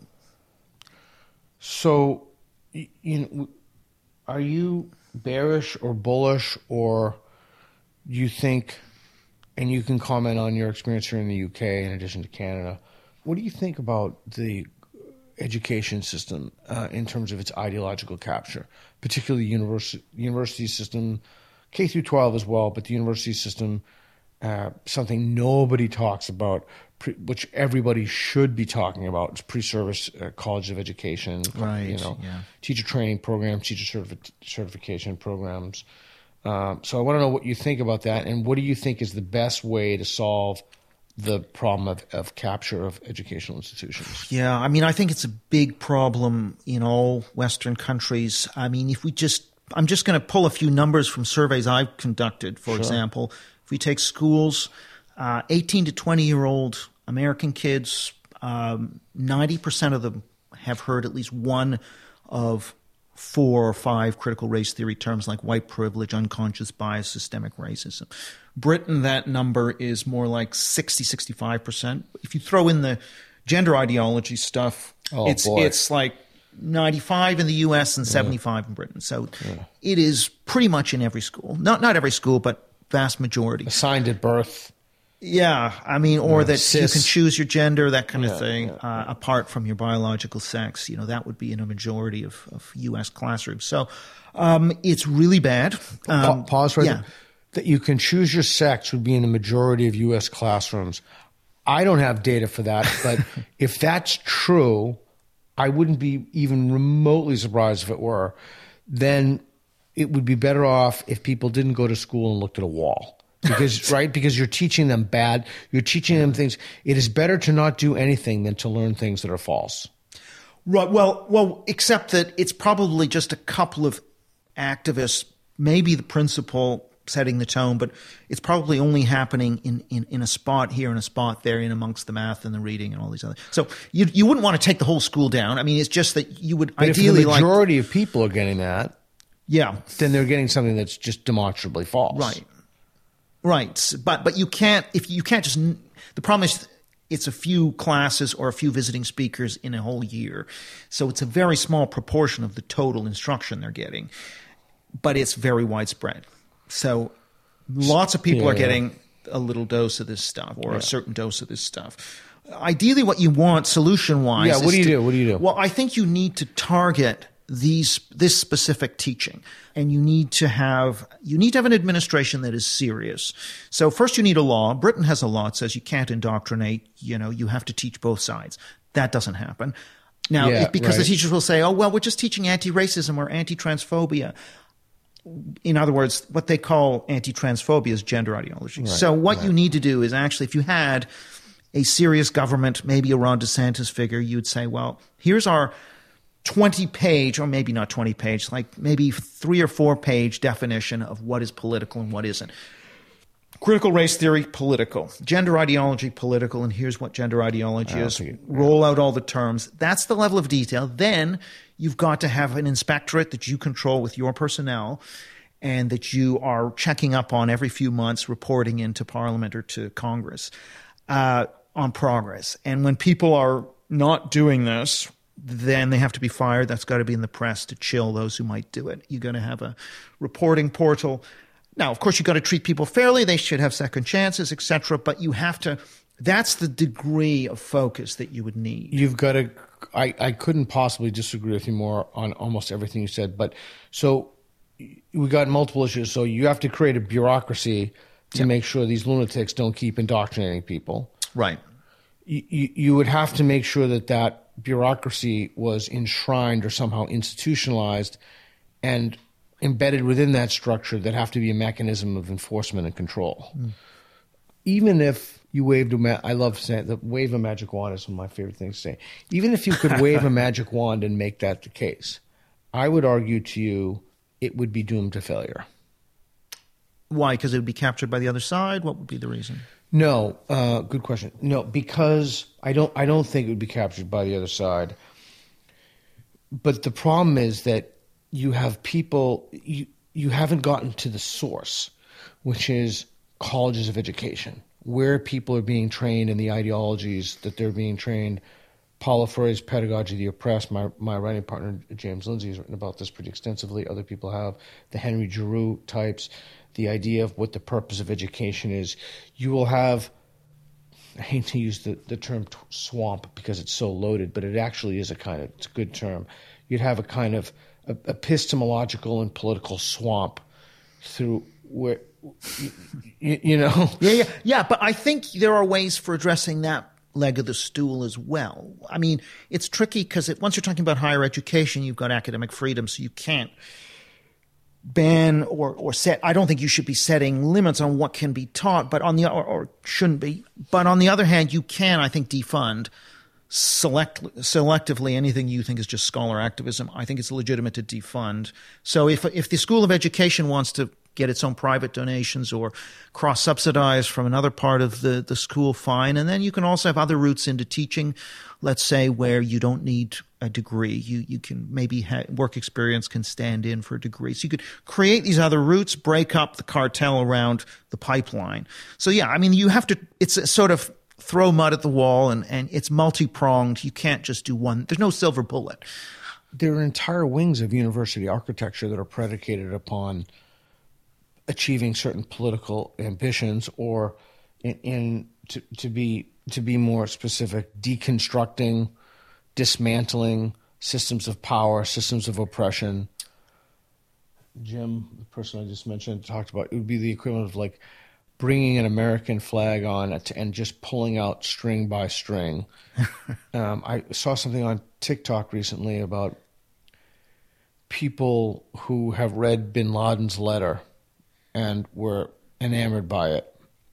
So, you know, are you bearish or bullish, or you think, and you can comment on your experience here in the U K in addition to Canada, what do you think about the education system uh, in terms of its ideological capture, particularly university university system, K through twelve as well, but the university system, uh, something nobody talks about, pre- which everybody should be talking about, is pre-service uh, college of education, right? You know, yeah. teacher training programs, teacher certifi- certification programs. Um, so I want to know what you think about that, and what do you think is the best way to solve the problem of, of capture of educational institutions? Yeah, I mean, I think it's a big problem in all Western countries. I mean, if we just, I'm just going to pull a few numbers from surveys I've conducted, for Sure. example. If we take schools, uh, eighteen to twenty-year-old American kids, um, ninety percent of them have heard at least one of four or five critical race theory terms like white privilege, unconscious bias, systemic racism. Britain, that number is more like sixty, sixty-five percent. If you throw in the gender ideology stuff, oh, it's boy. it's like ninety-five in the U S and seventy-five yeah. in Britain. So yeah. it is pretty much in every school. Not not every school, but vast majority. Assigned at birth. Yeah, I mean, or yeah, that cis. you can choose your gender, that kind yeah, of thing, yeah, uh, yeah. apart from your biological sex. You know, that would be in a majority of, of U S classrooms. So um, it's really bad. Um, pa- pause right yeah. there. That you can choose your sex would be in the majority of U S classrooms. I don't have data for that, but if that's true, I wouldn't be even remotely surprised if it were. Then it would be better off if people didn't go to school and looked at a wall. Because right, because you're teaching them bad, you're teaching them things. It is better to not do anything than to learn things that are false. Right. Well, well, except that it's probably just a couple of activists, maybe the principal setting the tone, but it's probably only happening in, in, in a spot here and a spot there, in amongst the math and the reading and all these other. So you you wouldn't want to take the whole school down. I mean, it's just that you would But ideally if the majority like, of people are getting that, yeah, then they're getting something that's just demonstrably false. right. Right, but but you can't if you can't just. The problem is it's a few classes or a few visiting speakers in a whole year, so it's a very small proportion of the total instruction they're getting, but it's very widespread. So lots of people yeah, are yeah. getting a little dose of this stuff or yeah. a certain dose of this stuff. Ideally, what you want solution-wise, yeah. What is do you to, do? What do you do? Well, I think you need to target these this specific teaching, and you need to have you need to have an administration that is serious. So first you need a law. Britain has a law that says you can't indoctrinate, you know, you have to teach both sides. That doesn't happen. Now, Yeah, if, because right. the teachers will say, oh, well, we're just teaching anti-racism or anti-transphobia. In other words, what they call anti-transphobia is gender ideology. Right, so what right. you need to do is actually, if you had a serious government, maybe a Ron DeSantis figure, you'd say, well, here's our twenty page, or maybe not twenty page, like maybe three or four page definition of what is political and what isn't. Critical race theory, political. Gender ideology, political. And here's what gender ideology is. It, yeah. Roll out all the terms. That's the level of detail. Then you've got to have an inspectorate that you control with your personnel. and that you are checking up on every few months, reporting into Parliament or to Congress uh, on progress. And when people are not doing this, then they have to be fired. That's got to be in the press to chill those who might do it. You're going to have a reporting portal. Now, of course, you've got to treat people fairly. They should have second chances, et cetera. But you have to – that's the degree of focus that you would need. You've got to – I I couldn't possibly disagree with you more on almost everything you said. But so we got multiple issues. So you have to create a bureaucracy to Yep. make sure these lunatics don't keep indoctrinating people. Right. You, you, you would have to make sure that that bureaucracy was enshrined or somehow institutionalized, and embedded within that structure that have to be a mechanism of enforcement and control. Mm. Even if you waved a ma- I love saying the wave a magic wand is one of my favorite things to say. Even if you could wave a magic wand and make that the case, I would argue to you it would be doomed to failure. Why? Because it would be captured by the other side? What would be the reason? No, uh, good question. No, because I don't. I don't think it would be captured by the other side. But the problem is that you have people. You you haven't gotten to the source, which is colleges of education, where people are being trained in the ideologies that they're being trained. Paulo Freire's Pedagogy of the Oppressed. My my writing partner James Lindsay has written about this pretty extensively. Other people have. The Henry Giroux types. The idea of what the purpose of education is. You will have, I hate to use the, the term t- swamp because it's so loaded, but it actually is a kind of, it's a good term. You'd have a kind of a, epistemological and political swamp through where, you, you know. Yeah, yeah, yeah. But I think there are ways for addressing that leg of the stool as well. I mean, it's tricky because it, once you're talking about higher education, you've got academic freedom, so you can't ban or, or set. I don't think you should be setting limits on what can be taught, but on the or, or shouldn't be. But on the other hand, you can, I think, defund select selectively anything you think is just scholar activism. I think it's legitimate to defund. So if if the School of Education wants to get its own private donations or cross-subsidize from another part of the, the school, fine. And then you can also have other routes into teaching, let's say, where you don't need a degree. You you can maybe ha- work experience can stand in for a degree. So you could create these other routes, break up the cartel around the pipeline. So yeah, I mean, you have to, it's a sort of throw mud at the wall, and, and it's multi-pronged. You can't just do one. There's no silver bullet. There are entire wings of university architecture that are predicated upon achieving certain political ambitions, or in, in to, to be to be more specific, deconstructing, dismantling systems of power, systems of oppression. Jim, the person I just mentioned, talked about, it would be the equivalent of like bringing an American flag on and just pulling out string by string. um, I saw something on TikTok recently about people who have read Bin Laden's letter and were enamored by it,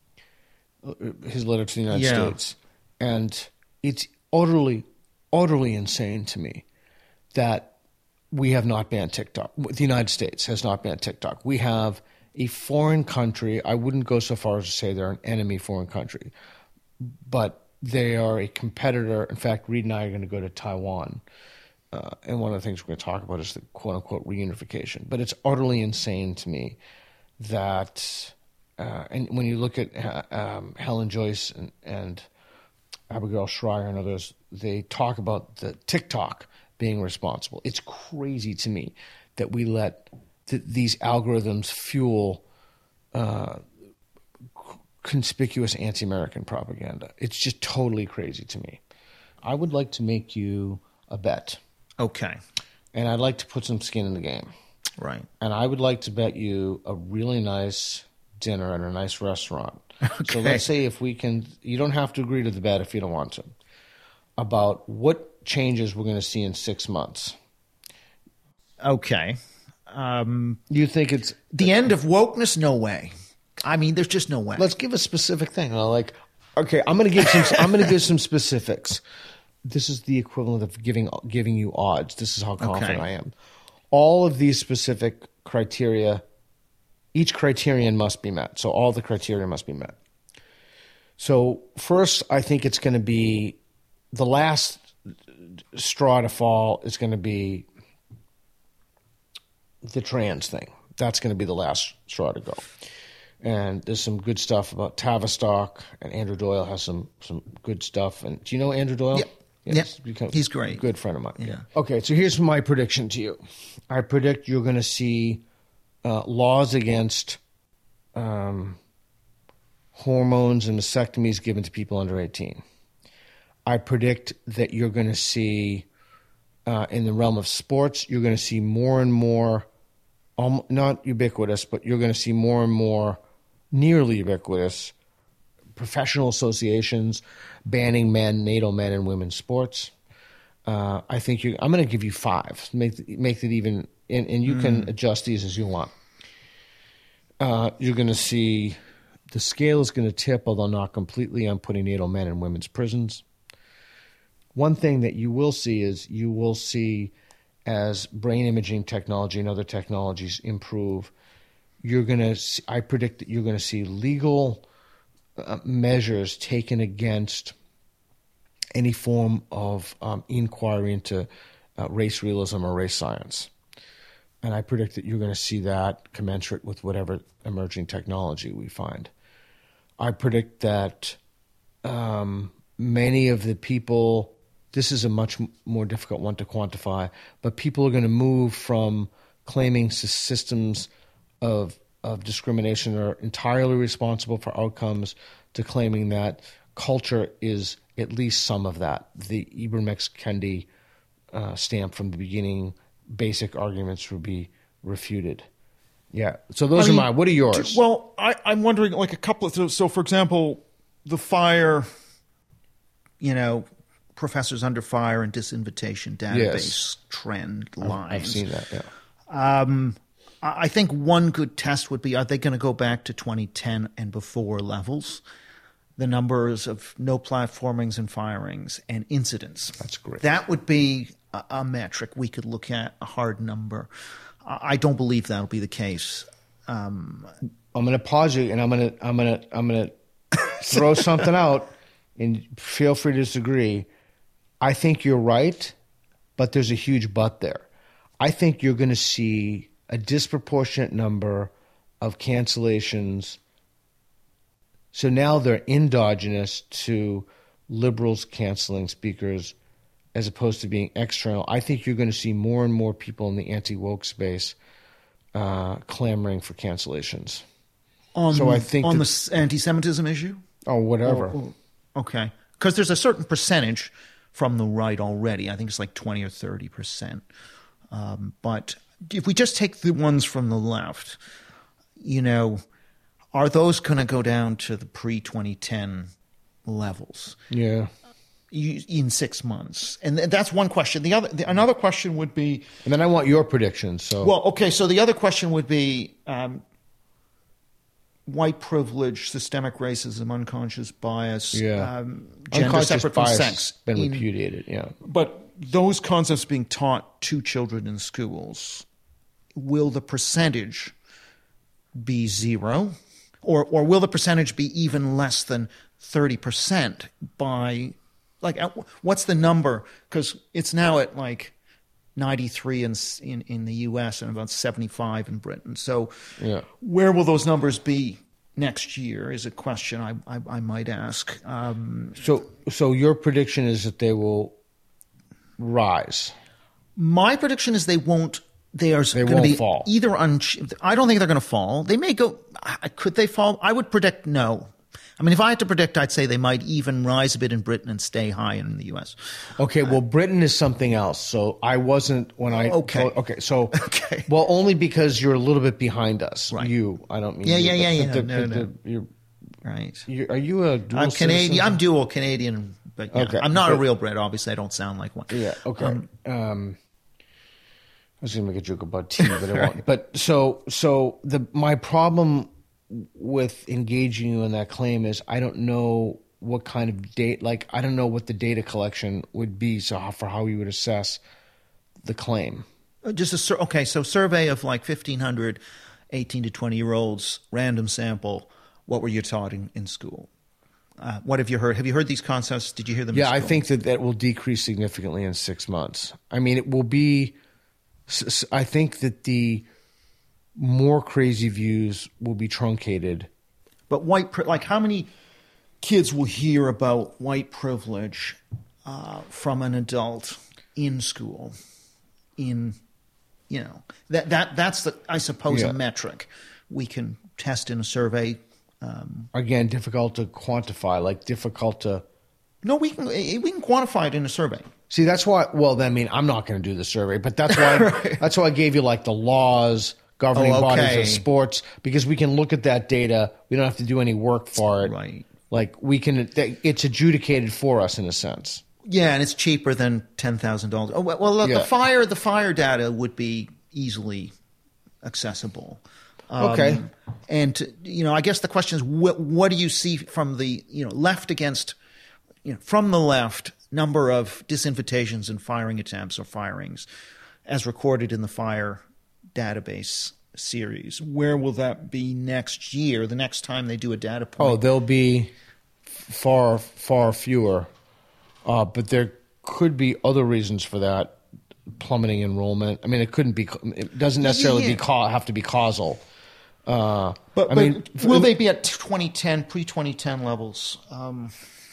his letter to the United yeah. States. And it's utterly, utterly insane to me that we have not banned TikTok. The United States has not banned TikTok. We have a foreign country. I wouldn't go so far as to say they're an enemy foreign country, but they are a competitor. In fact, Reed and I are going to go to Taiwan. Uh, and one of the things we're going to talk about is the quote-unquote reunification. But it's utterly insane to me that, uh, and when you look at uh, um, Helen Joyce and, and Abigail Shrier and others, they talk about the TikTok being responsible. It's crazy to me that we let th- these algorithms fuel uh, conspicuous anti-American propaganda. It's just totally crazy to me. I would like to make you a bet. Okay. And I'd like to put some skin in the game. Right. And I would like to bet you a really nice dinner at a nice restaurant. Okay. So let's say if we can, you don't have to agree to the bet if you don't want to, about what changes we're going to see in six months. Okay. Um, you think it's the end of wokeness? No way. I mean, there's just no way. Let's give a specific thing. Like, okay, I'm going to give some. I'm going to give some specifics. This is the equivalent of giving giving you odds. This is how confident Okay. I am. All of these specific criteria, each criterion must be met. So all the criteria must be met. So first, I think it's going to be the last straw to fall is going to be the trans thing. That's going to be the last straw to go. And there's some good stuff about Tavistock, and Andrew Doyle has some some good stuff. And do you know Andrew Doyle? Yeah. Yes, yeah. He's great. Good friend of mine. Yeah. Okay, so here's my prediction to you. I predict you're going to see uh, laws against um, hormones and mastectomies given to people under eighteen. I predict that you're going to see, uh, in the realm of sports, you're going to see more and more, um, not ubiquitous, but you're going to see more and more nearly ubiquitous professional associations banning men, NATO men, and women's sports. Uh, I think you. I'm going to give you five. Make make it even, and, and you mm. can adjust these as you want. Uh, you're going to see the scale is going to tip, although not completely, on putting NATO men in women's prisons. One thing that you will see is you will see, as brain imaging technology and other technologies improve, you're going to. I predict that you're going to see legal uh, measures taken against any form of um, inquiry into uh, race realism or race science. And I predict that you're going to see that commensurate with whatever emerging technology we find. I predict that um, many of the people, this is a much more difficult one to quantify, but people are going to move from claiming systems of, of discrimination are entirely responsible for outcomes to claiming that culture is at least some of that. The Ibram X. Kendi uh, stamp from the beginning, basic arguments would be refuted. Yeah. So those I are mean, mine. What are yours? Well, I, I'm wondering, like a couple of, so, so for example, the fire, you know, professors under fire and disinvitation database yes. trend lines. I've, I've seen that, yeah. Um, I think one good test would be, are they going to go back to twenty ten and before levels? The numbers of no platformings and firings and incidents. That's great. That would be a, a metric we could look at, a hard number. I don't believe that'll be the case. Um, I'm going to pause you, and I'm going to I'm going to I'm going to throw something out, and feel free to disagree. I think you're right, but there's a huge but there. I think you're going to see a disproportionate number of cancellations. So now they're endogenous to liberals canceling speakers as opposed to being external. I think you're going to see more and more people in the anti-woke space uh, clamoring for cancellations. On, so I think on that, the anti-Semitism issue? Oh, whatever. Oh, oh, okay. Because there's a certain percentage from the right already. I think it's like twenty or thirty percent. Um, but if we just take the ones from the left, you know, are those going to go down to the pre-twenty ten levels? Yeah. In six months? And that's one question. The other, the, another question would be... And then I want your prediction. So, well, okay, so the other question would be um, white privilege, systemic racism, unconscious bias, yeah. um, gender unconscious separate from bias sex. Been in, repudiated, yeah. But those concepts being taught to children in schools, will the percentage be zero? Or or will the percentage be even less than thirty percent by, like, what's the number? Because it's now at like ninety-three in, in in the U S and about seventy-five in Britain. So yeah. where will those numbers be next year is a question I I, I might ask. Um, so so your prediction is that they will rise? My prediction is they won't. They are they going to be fall. either un- I don't think they're going to fall. They may go. Could they fall? I would predict no. I mean, if I had to predict, I'd say they might even rise a bit in Britain and stay high in the U S. Okay, well, Britain is something else. So I wasn't when I. Okay. Told, okay, so. Okay. Well, only because you're a little bit behind us. Right. You, I don't mean. Yeah, you, yeah, yeah, yeah. The, no, the, no. The, you're, right. You're, are you a dual I'm Canadian. citizen? I'm dual Canadian, but yeah, okay. I'm not but, a real Brit. Obviously, I don't sound like one. Yeah. Okay. Um, um, I was going to make a joke about tea, but I won't. But so, so the my problem with engaging you in that claim is I don't know what kind of date, like I don't know what the data collection would be. So how, for how you would assess the claim. Just a sur- okay. So survey of like fifteen hundred eighteen to twenty year olds, random sample. What were you taught in, in school? Uh, what have you heard? Have you heard these concepts? Did you hear them? Yeah, in I school? think that that will decrease significantly in six months. I mean, it will be. I think that the more crazy views will be truncated. But white, pri- like how many kids will hear about white privilege uh, from an adult in school? In, you know, that that that's the I suppose Yeah. a metric we can test in a survey. Um, Again, difficult to quantify, like difficult to... no, we can we can quantify it in a survey. See, that's why, well, I mean, I'm not going to do the survey, but that's why Right. that's why I gave you like the laws governing Oh, bodies okay. of sports, because we can look at that data. We don't have to do any work for it. Right. Like we can, it's adjudicated for us in a sense. Yeah, and it's cheaper than ten thousand dollars. Oh well, well Yeah. the fire the fire data would be easily accessible. Um, Okay. And you know, I guess the question is, what what do you see from the you know left against you know from the left number of disinvitations and firing attempts or firings as recorded in the fire database series? Where will that be next year? The next time they do a data point? Oh, there'll be far, far fewer, uh, but there could be other reasons for that plummeting enrollment. I mean, it couldn't be. It doesn't necessarily Yeah. be ca- have to be causal. Uh, But, I but mean, will they be at twenty ten, pre twenty ten levels? Um,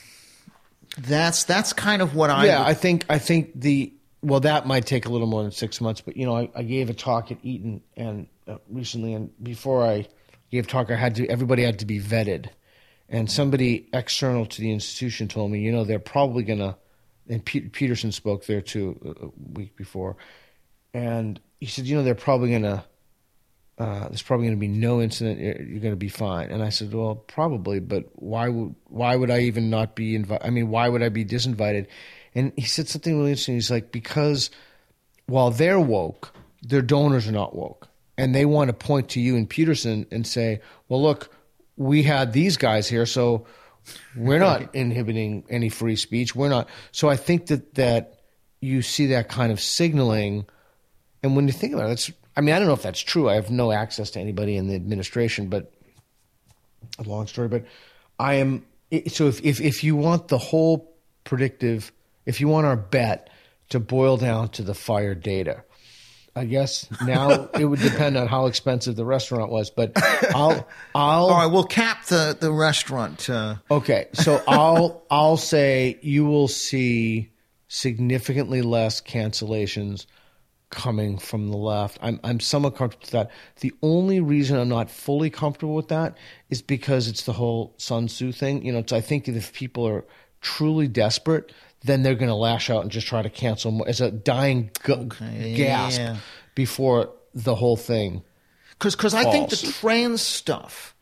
that's that's kind of what I yeah, would- I think I think the well that might take a little more than six months, but you know, I, I gave a talk at Eton and uh, recently, and before I gave talk, I had to everybody had to be vetted, and somebody external to the institution told me, you know, they're probably gonna, and Pe- Peterson spoke there too a, a week before, and he said, you know, they're probably gonna. Uh, there's probably going to be no incident. You're, you're going to be fine. And I said, well, probably, but why would why would I even not be invited? I mean, why would I be disinvited? And he said something really interesting. He's like, because while they're woke, their donors are not woke, and they want to point to you and Peterson and say, well, look, we had these guys here, so we're not inhibiting any free speech. We're not. So I think that that you see that kind of signaling, and when you think about it, it's. I mean, I don't know if that's true. I have no access to anybody in the administration, but a long story. But I am so if, if if you want the whole predictive, if you want our bet to boil down to the fire data, I guess now it would depend on how expensive the restaurant was. But I'll I'll all right. We'll cap the the restaurant. Uh, okay. So I'll I'll say you will see significantly less cancellations coming from the left. I'm I'm somewhat comfortable with that. The only reason I'm not fully comfortable with that is because it's the whole Sun Tzu thing. You know, it's, I think that if people are truly desperate, then they're going to lash out and just try to cancel more as a dying g- Okay, gasp yeah. before the whole thing. Because I think the False. trans stuff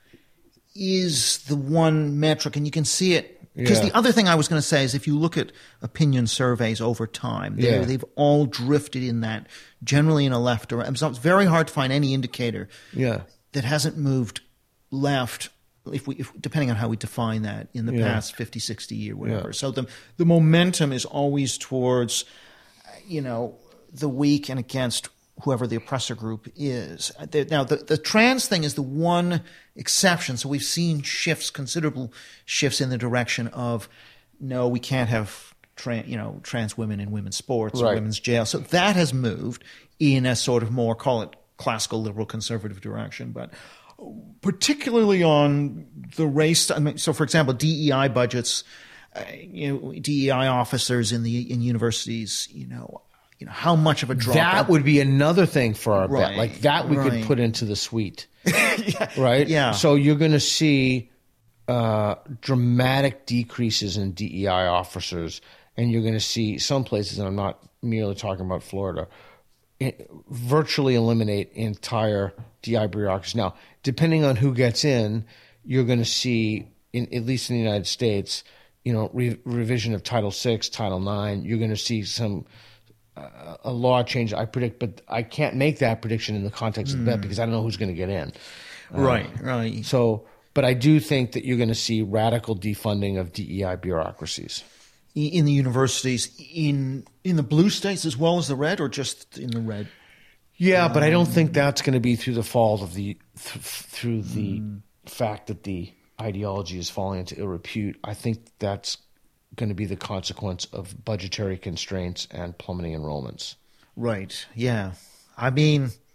is the one metric, and you can see it. Because Yeah. the other thing I was going to say is if you look at opinion surveys over time, they're- Yeah. they've all drifted in that, generally in a left direction. So it's very hard to find any indicator Yeah. that hasn't moved left, if we, if, depending on how we define that, in the Yeah. past fifty, sixty year, whatever. Yeah. So the, the momentum is always towards, you know, the weak and against whoever the oppressor group is. The- Now, the, the trans thing is the one exception. So we've seen shifts, considerable shifts in the direction of, no, we can't have trans, you know, trans women in women's sports or Right. women's jail. So that has moved in a sort of more, call it classical liberal conservative direction. But particularly on the race. I mean, so, for example, D E I budgets, uh, you know, D E I officers in the in universities, you know, you know, how much of a drop? That would be another thing for our Right, bet. Like that we right. could put into the suite. Right? Yeah. So you're going to see uh, dramatic decreases in D E I officers, and you're going to see some places, and I'm not merely talking about Florida, it, virtually eliminate entire D E I bureaucracies. Now, depending on who gets in, you're going to see, in, at least in the United States, you know, re- revision of Title six, Title nine. You're going to see some uh, a law change. I predict, but I can't make that prediction in the context of the bet because I don't know who's going to get in. right, right. So, but I do think that you're going to see radical defunding of D E I bureaucracies. In the universities, in in the blue states as well as the red, or just in the red? Yeah, but I don't think that's going to be through the fall of the th- through the Mm. fact that the ideology is falling into ill repute. I think that's going to be the consequence of budgetary constraints and plummeting enrollments. Right. Yeah. I mean,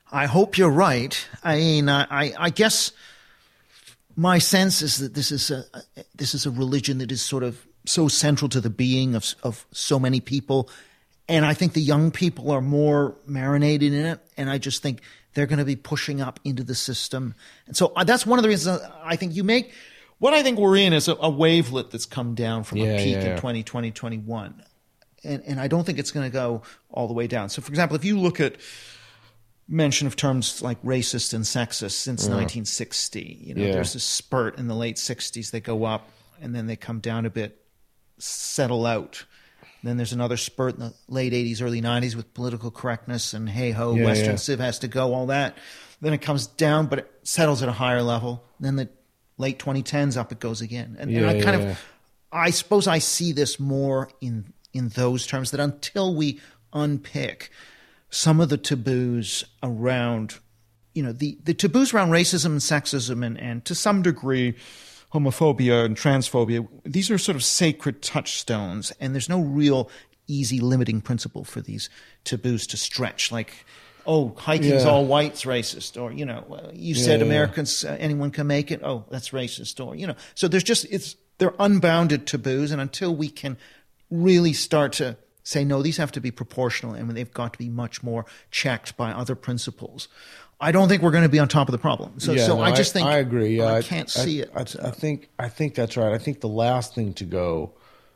I hope you're right. I mean, I, I guess my sense is that this is a this is a religion that is sort of so central to the being of of so many people, and I think the young people are more marinated in it, and I just think they're going to be pushing up into the system, and so that's one of the reasons I think you make. What I think we're in is a, a wavelet that's come down from Yeah, a peak yeah, yeah. in twenty twenty, twenty-one. And, and I don't think it's going to go all the way down. So, for example, if you look at mention of terms like racist and sexist since nineteen sixty, you know, Yeah. there's a spurt in the late sixties. They go up and then they come down a bit, settle out. Then there's another spurt in the late eighties, early nineties with political correctness and hey-ho, Yeah, Western yeah. Civ has to go, all that. Then it comes down, but it settles at a higher level. Then the late twenty tens, up it goes again. And, and Yeah, I kind yeah, yeah. of, I suppose I see this more in in those terms, that until we unpick some of the taboos around, you know, the, the taboos around racism and sexism and, and to some degree homophobia and transphobia, these are sort of sacred touchstones, and there's no real easy limiting principle for these taboos to stretch. Like, oh, hiking's Yeah. all whites racist, or, you know, uh, you said yeah, yeah. Americans, uh, anyone can make it. Oh, that's racist, or, you know. So there's just, it's, they're unbounded taboos, and until we can really start to say, no, these have to be proportional and they've got to be much more checked by other principles, I don't think we're going to be on top of the problem. So, Yeah, so no, I just think I agree. Yeah, I can't see it. I, I think I think that's right. I think the last thing to go,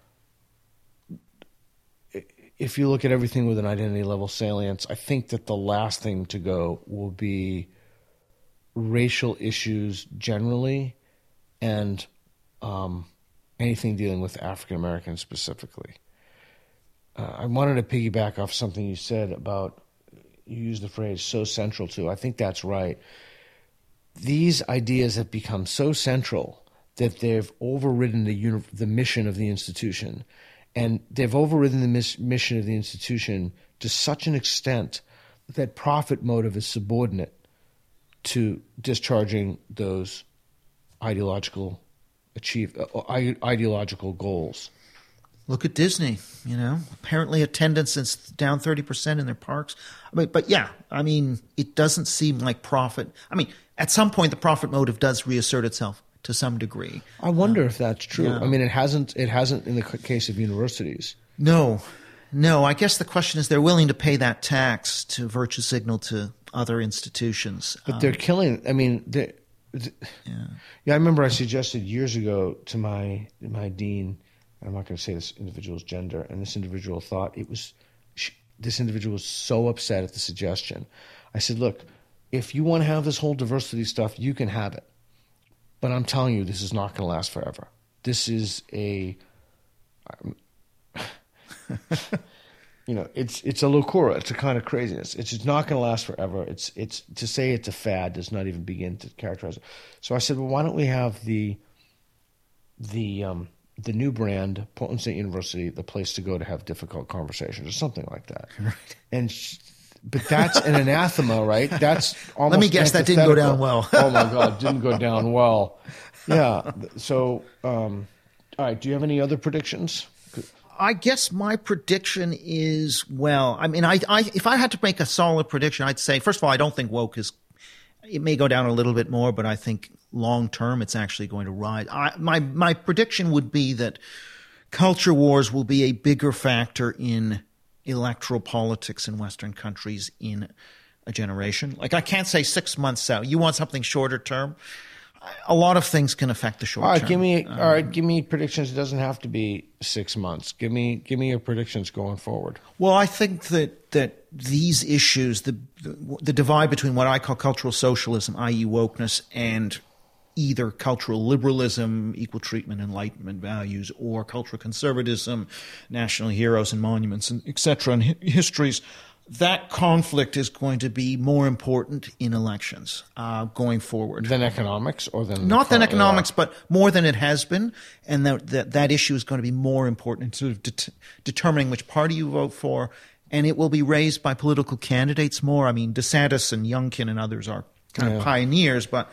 if you look at everything with an identity level salience, I think that the last thing to go will be racial issues generally, and um, anything dealing with African Americans specifically. Uh, I wanted to piggyback off something you said about, you used the phrase "so central to." I think that's right. These ideas have become so central that they've overridden the uni- the mission of the institution, and they've overridden the mis- mission of the institution to such an extent that profit motive is subordinate to discharging those ideological achieve uh, i- ideological goals. Look at Disney, you know, apparently attendance is down thirty percent in their parks. But, but yeah, I mean, it doesn't seem like profit. I mean, at some point, the profit motive does reassert itself to some degree. I wonder if that's true. yeah. I mean, it hasn't. It hasn't in the c- case of universities. No, no. I guess the question is they're willing to pay that tax to virtue signal to other institutions. But they're killing. I mean, they, th- Yeah. yeah. I remember I suggested years ago to my my dean. I'm not going to say this individual's gender, and this individual thought it was. She, this individual was so upset at the suggestion. I said, "Look, if you want to have this whole diversity stuff, you can have it, but I'm telling you, this is not going to last forever. This is a." Um, You know, it's it's a locura. It's a kind of craziness. It's just not going to last forever. It's it's to say it's a fad does not even begin to characterize it. So I said, well, why don't we have the the um, the new brand, Portland State University, the place to go to have difficult conversations, or something like that. Right. And sh- but that's an anathema, right? That's almost. Let me guess, that didn't go down well. Oh my God, didn't go down well. Yeah. So, um, all right. Do you have any other predictions? I guess my prediction is, well, I mean, I, I, if I had to make a solid prediction, I'd say, first of all, I don't think woke is, it may go down a little bit more, but I think long term it's actually going to rise. I, my, my prediction would be that culture wars will be a bigger factor in electoral politics in Western countries in a generation. Like, I can't say six months out. You want something shorter term? A lot of things can affect the short All right, term. give me all right, give me predictions. It doesn't have to be six months. Give me give me your predictions going forward. Well, I think that that these issues, the the, the divide between what I call cultural socialism, that is wokeness, and either cultural liberalism, equal treatment, Enlightenment values, or cultural conservatism, national heroes and monuments, and et cetera, and hi- histories, that conflict is going to be more important in elections uh, going forward. Then economics, or then Not than uh, economics, but more than it has been, and that that, that issue is going to be more important in sort of det- determining which party you vote for, and it will be raised by political candidates more. I mean, DeSantis and Youngkin and others are kind Yeah. of pioneers, but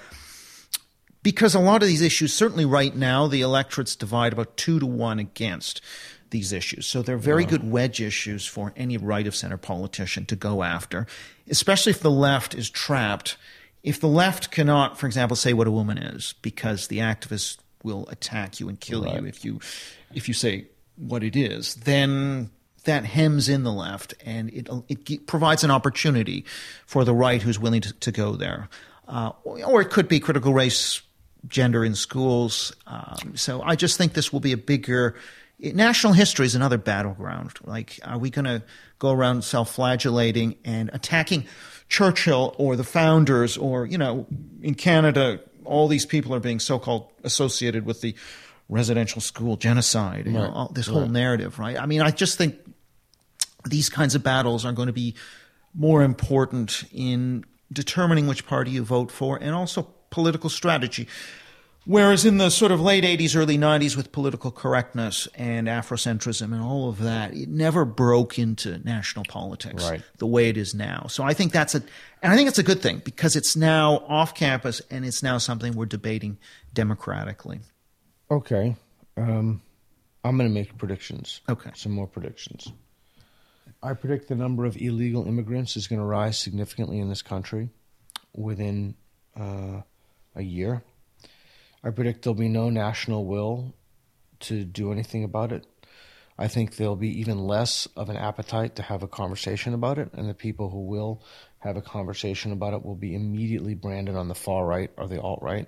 because a lot of these issues, certainly right now, the electorate's divide about two to one against these issues. So they're very good wedge issues for any right-of-center politician to go after, especially if the left is trapped. If the left cannot, for example, say what a woman is, because the activists will attack you and kill Right. you if you if you say what it is, then that hems in the left, and it it provides an opportunity for the right who's willing to, to go there. Uh, or it could be critical race, gender in schools. Um, so I just think this will be a bigger – national history is another battleground. Like, are we going to go around self-flagellating and attacking Churchill or the founders, or, you know, in Canada, all these people are being so-called associated with the residential school genocide, you know, Right. all, this whole Right. narrative, right? I mean, I just think these kinds of battles are going to be more important in determining which party you vote for, and also political strategy. Whereas in the sort of late eighties, early nineties, with political correctness and Afrocentrism and all of that, it never broke into national politics Right. the way it is now. So I think that's a, and I think it's a good thing, because it's now off campus and it's now something we're debating democratically. Okay. Um, I'm going to make predictions. Okay. Some more predictions. I predict the number of illegal immigrants is going to rise significantly in this country within uh, a year. I predict there'll be no national will to do anything about it. I think there'll be even less of an appetite to have a conversation about it, and the people who will have a conversation about it will be immediately branded on the far right or the alt-right.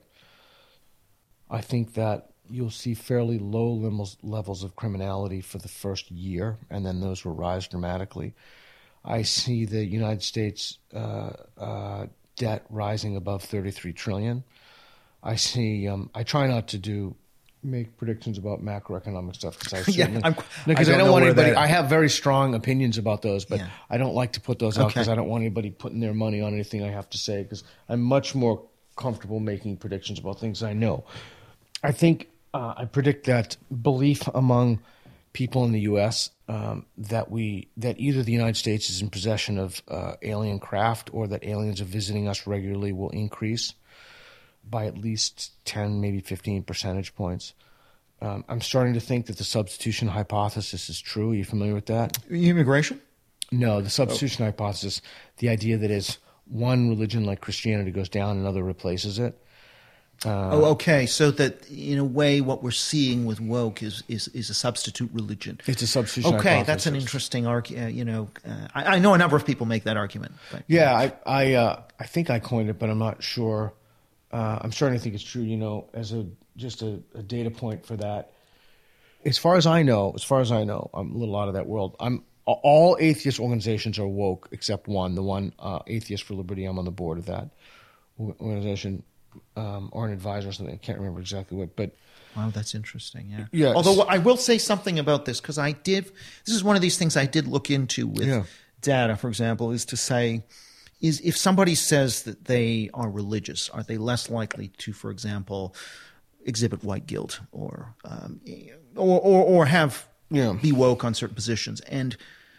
I think that you'll see fairly low levels, levels of criminality for the first year, and then those will rise dramatically. I see the United States uh, uh, debt rising above thirty-three trillion dollars. I see. Um, I try not to do make predictions about macroeconomic stuff because I Yeah, certainly, I'm- because I I don't don't, know want where anybody. that- I have very strong opinions about those, but Yeah. I don't like to put those out Okay. because I don't want anybody putting their money on anything I have to say, because I'm much more comfortable making predictions about things I know. I think uh, I predict that belief among people in the U S um, that we that either the United States is in possession of uh, alien craft or that aliens are visiting us regularly will increase by at least ten, maybe fifteen percentage points. Um, I'm starting to think that the substitution hypothesis is true. Are you familiar with that? Immigration? No, the substitution hypothesis, the idea that is one religion like Christianity goes down, another replaces it. Uh, Oh, okay. So that in a way, what we're seeing with woke is is, is a substitute religion. It's a substitution Okay, hypothesis. that's an interesting argument. Uh, you know, uh, I, I know a number of people make that argument. But, Yeah, I I, uh, I think I coined it, but I'm not sure. Uh, I'm starting to think it's true. You know, as a just a, a data point for that. As far as I know, as far as I know, I'm a little out of that world. I'm all atheist organizations are woke except one, the one uh, Atheist for Liberty. I'm on the board of that organization, um, or an advisor or something. I can't remember exactly what, but Wow, that's interesting. Yeah. Yes. Although I will say something about this, because I did. This is one of these things I did look into with Yeah. data. For example, is to say, is if somebody says that they are religious, are they less likely to, for example, exhibit white guilt or um, or, or or have Yeah. be woke on certain positions? And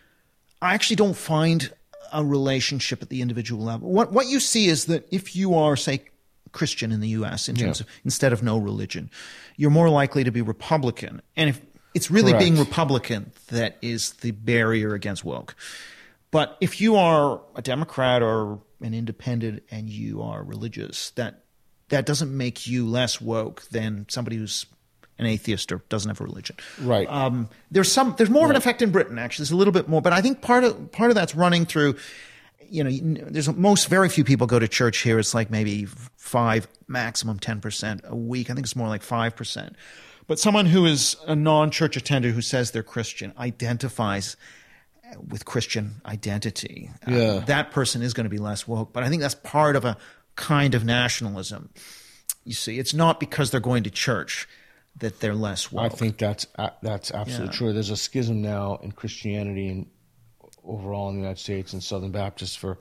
I actually don't find a relationship at the individual level. What what you see is that if you are, say, Christian in the U S in terms Yeah. of instead of no religion, you're more likely to be Republican. And if it's really Correct. being Republican that is the barrier against woke. But if you are a Democrat or an independent and you are religious, that that doesn't make you less woke than somebody who's an atheist or doesn't have a religion. Right. Um, there's some. There's more of an effect in Britain, actually. There's a little bit more, but I think part of part of that's running through. You know, there's most very few people go to church here. It's like maybe five, maximum ten percent a week. I think it's more like five percent. But someone who is a non-church attender who says they're Christian identifies with Christian identity. Uh, Yeah. that person is going to be less woke. But I think that's part of a kind of nationalism. You see, it's not because they're going to church that they're less woke. I think that's uh, that's absolutely Yeah. true. There's a schism now in Christianity and overall in the United States and Southern Baptists. For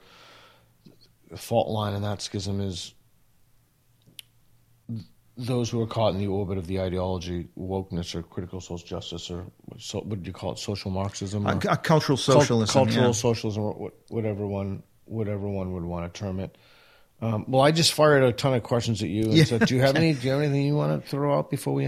the fault line in that schism is those who are caught in the orbit of the ideology, wokeness, or critical social justice, or so, what do you call it, social Marxism, Uh, or cu- cultural cult- socialism. cultural yeah. socialism, or what- whatever one whatever one would want to term it. Um, well, I just fired a ton of questions at you. And Yeah. so do you have any? Do you have anything you want to throw out before we end?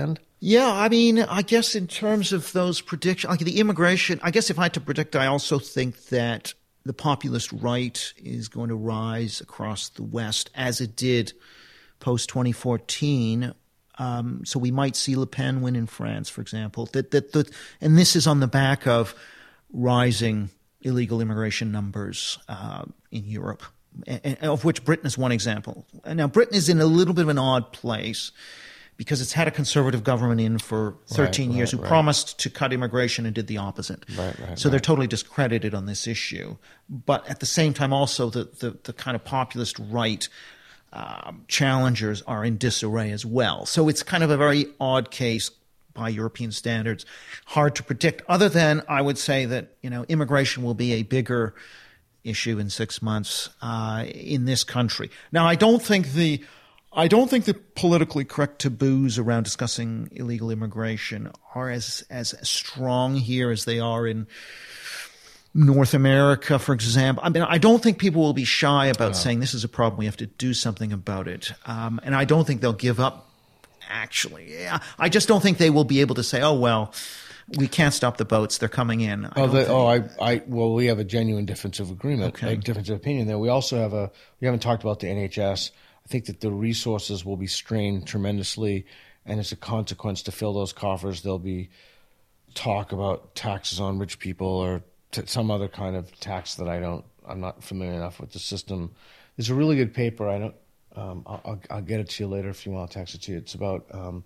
Yeah, I mean, I guess in terms of those predictions, like the immigration, I guess if I had to predict, I also think that the populist right is going to rise across the West as it did post twenty fourteen. Um, so we might see Le Pen win in France, for example. That that that, and this is on the back of rising illegal immigration numbers uh, in Europe, and, of which Britain is one example. Now, Britain is in a little bit of an odd place because it's had a conservative government in for thirteen right, years right, who right. um, to cut immigration and did the opposite. Right, right, so they're right. totally discredited on this issue. But at the same time, also the, the, the kind of populist right um, challengers are in disarray as well. So it's kind of a very odd case by European standards. Hard to predict, other than I would say that, you know, immigration will be a bigger issue in six months uh, in this country. Now, I don't think the I don't think the politically correct taboos around discussing illegal immigration are as as strong here as they are in North America, for example. I mean, I don't think people will be shy about No. saying this is a problem. We have to do something about it. Um, and I don't think they'll give up, actually. Yeah, I just don't think they will be able to say, oh, well, we can't stop the boats. They're coming in. I Oh, don't the, think- oh, I, I, well, we have a genuine difference of agreement, Okay. a difference of opinion there. We also have a, we haven't talked about the N H S. I think that the resources will be strained tremendously, and as a consequence, to fill those coffers, there'll be talk about taxes on rich people or t- some other kind of tax that I don't, I'm not familiar enough with the system. There's a really good paper. I don't, um, I'll, I'll, I'll get it to you later if you want. I'll text it to you. It's about um,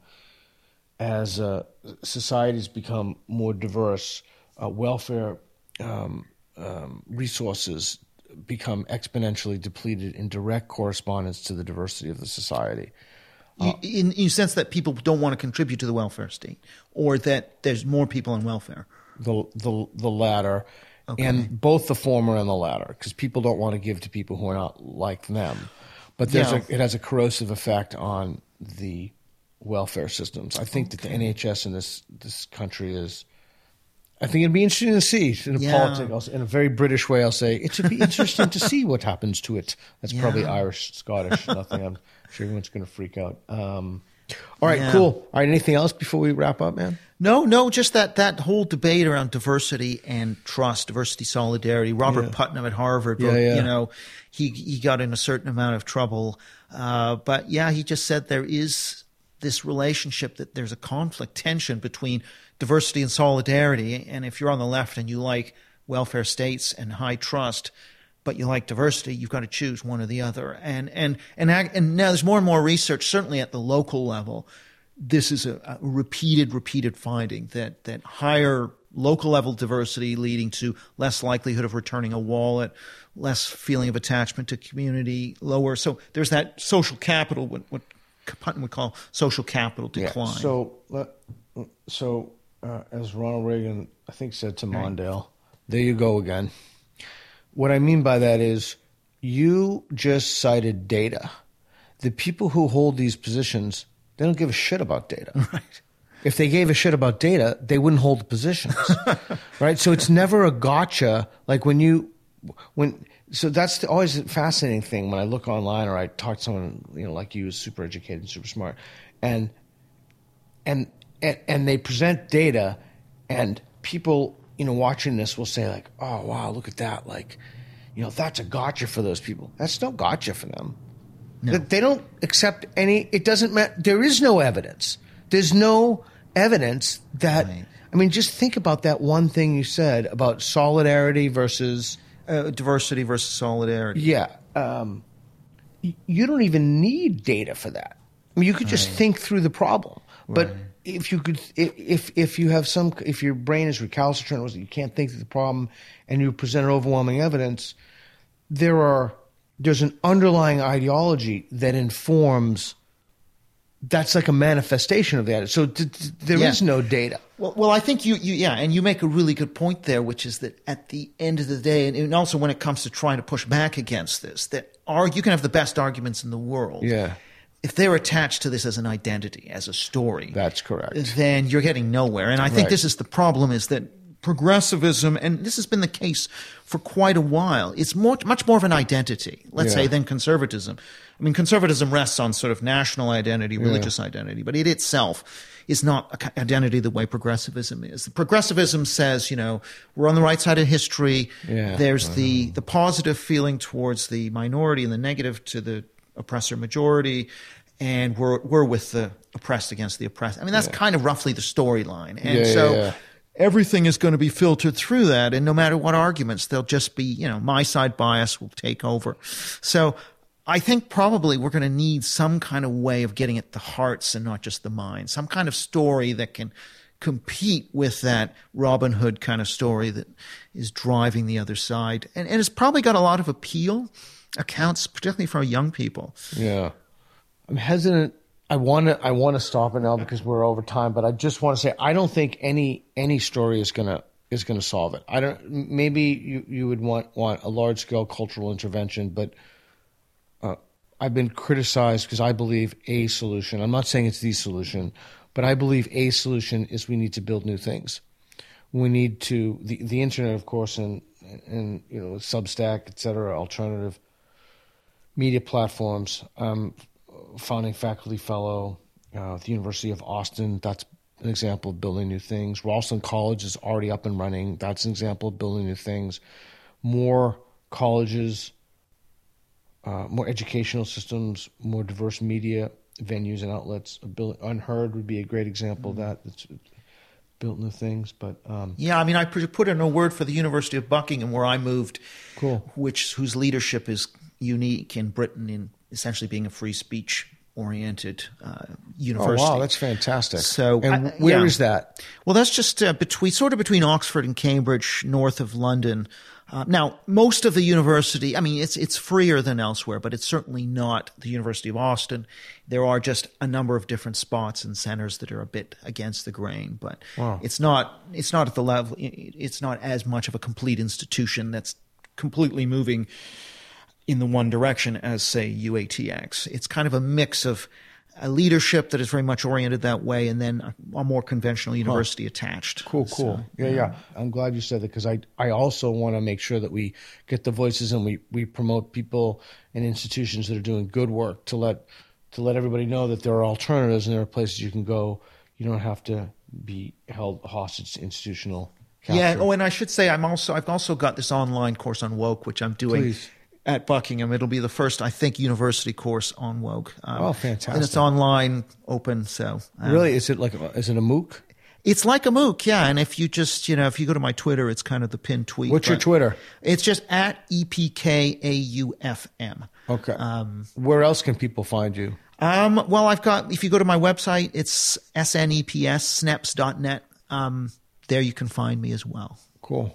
as uh, societies become more diverse, uh, welfare um, um, resources become exponentially depleted in direct correspondence to the diversity of the society. You- in, in the sense that people don't want to contribute to the welfare state, or that there's more people on welfare. The the the latter, Okay. and both the former and the latter, because people don't want to give to people who are not like them. But there's Yeah. a, it has a corrosive effect on the welfare systems. I think that the N H S in this this country is. I think it'd be interesting to see in a Yeah. politics. I'll say- In a very British way, I'll say it would be interesting to see what happens to it. That's probably Yeah. Irish, Scottish. Nothing. I'm sure everyone's going to freak out. Um, all right, Yeah. cool. All right, anything else before we wrap up, man? No, no, just that, that whole debate around diversity and trust, diversity, solidarity. Robert Yeah. Putnam at Harvard, Yeah, wrote, yeah. you know, he he got in a certain amount of trouble. Uh, but yeah, he just said there is this relationship, that there's a conflict, tension between diversity and solidarity. And if you're on the left and you like welfare states and high trust, but you like diversity, you've got to choose one or the other. And and and ag- and now there's more and more research, certainly at the local level. This is a, a repeated, repeated finding that that higher local level diversity leading to less likelihood of returning a wallet, less feeling of attachment to community, lower. So there's that social capital, what, what Putnam would call social capital decline. Yeah. So, let- so uh, as Ronald Reagan, I think, said to Mondale, there you go again. What I mean by that is you just cited data. The people who hold these positions, they don't give a shit about data. Right. If they gave a shit about data, they wouldn't hold the positions, right? So it's never a gotcha. Like when you, when so that's the, always a fascinating thing when I look online or I talk to someone, you know, like you, who's super educated and super smart, and and and, and they present data, and people, you know, watching this will say like, oh wow, look at that, like, you know, that's a gotcha for those people. That's no gotcha for them. No. They- They don't accept any. It doesn't matter. There is no evidence. There's no evidence that. Right. I mean, just think about that one thing you said about solidarity versus. Uh, diversity versus solidarity. Yeah, um, y- you don't even need data for that. I mean, you could just Right. think through the problem. But Right. if you could, if, if if you have some, if your brain is recalcitrant, or you can't think through the problem, and you present overwhelming evidence, there are there's an underlying ideology that informs. That's like a manifestation of that. So d- d- there is Yeah. no data. Well, well, I think you, you, yeah, and you make a really good point there, which is that at the end of the day, and, and also when it comes to trying to push back against this, that are you can have the best arguments in the world. Yeah. If they're attached to this as an identity, as a story, That's correct. then you're getting nowhere. And I think Right. this is the problem: is that progressivism, and this has been the case for quite a while, it's more, much more of an identity, let's Yeah. say, than conservatism. I mean, conservatism rests on sort of national identity, religious yeah. identity, but it itself is not an identity the way progressivism is. Progressivism says, you know, we're on the right side of history. Yeah. There's the, the positive feeling towards the minority and the negative to the oppressor majority, and we're we're with the oppressed against the oppressed. I mean, that's yeah. kind of roughly the storyline. And yeah, so yeah, yeah. everything is going to be filtered through that, and no matter what arguments, they'll just be, you know, my side bias will take over. So I think probably we're going to need some kind of way of getting at the hearts and not just the minds, some kind of story that can compete with that Robin Hood kind of story that is driving the other side. And, and it's probably got a lot of appeal, accounts, particularly for young people. Yeah. I'm hesitant. I want to. I want to stop it now because we're over time. But I just want to say I don't think any any story is gonna is gonna solve it. I don't. Maybe you, you would want want a large scale cultural intervention, but uh, I've been criticized because I believe a solution. I'm not saying it's the solution, but I believe a solution is we need to build new things. We need to the the internet, of course, and and you know Substack, et cetera, alternative media platforms. Um, founding faculty fellow uh, at the University of Austin. That's an example of building new things. Ralston College is already up and running. That's an example of building new things. More colleges, uh, more educational systems, more diverse media venues and outlets. Unheard would be a great example mm-hmm. of that. That's built new things. But um, yeah, I mean, I put in a word for the University of Buckingham where I moved, cool. which whose leadership is unique in Britain in essentially being a free speech oriented uh, university. Oh, wow, that's fantastic. So, and uh, where yeah. is that? Well, that's just uh, between sort of between Oxford and Cambridge, north of London. Uh, now, most of the university, I mean, it's it's freer than elsewhere, but it's certainly not the University of Austin. There are just a number of different spots and centers that are a bit against the grain, but wow. it's not it's not at the level. It's not as much of a complete institution that's completely moving in the one direction as, say, U A T X. It's kind of a mix of a leadership that is very much oriented that way and then a, a more conventional university huh. attached. Cool, cool. So, yeah, yeah, yeah. I'm glad you said that because I, I also want to make sure that we get the voices and we, we promote people and institutions that are doing good work to let to let everybody know that there are alternatives and there are places you can go. You don't have to be held hostage to institutional capture. Yeah, oh, and I should say I'm also I've also got this online course on woke, which I'm doing Please. At Buckingham. It'll be the first, I think, university course on woke. Um, oh, fantastic! And it's online, open. So um, really, is it like is it a MOOC? It's like a MOOC, yeah. And if you just you know if you go to my Twitter, it's kind of the pinned tweet. What's your Twitter? It's just at E P K A U F M. Okay. Um, Where else can people find you? Um, well, I've got. If you go to my website, it's S N E P S snaps dot net. Um, there you can find me as well. Cool.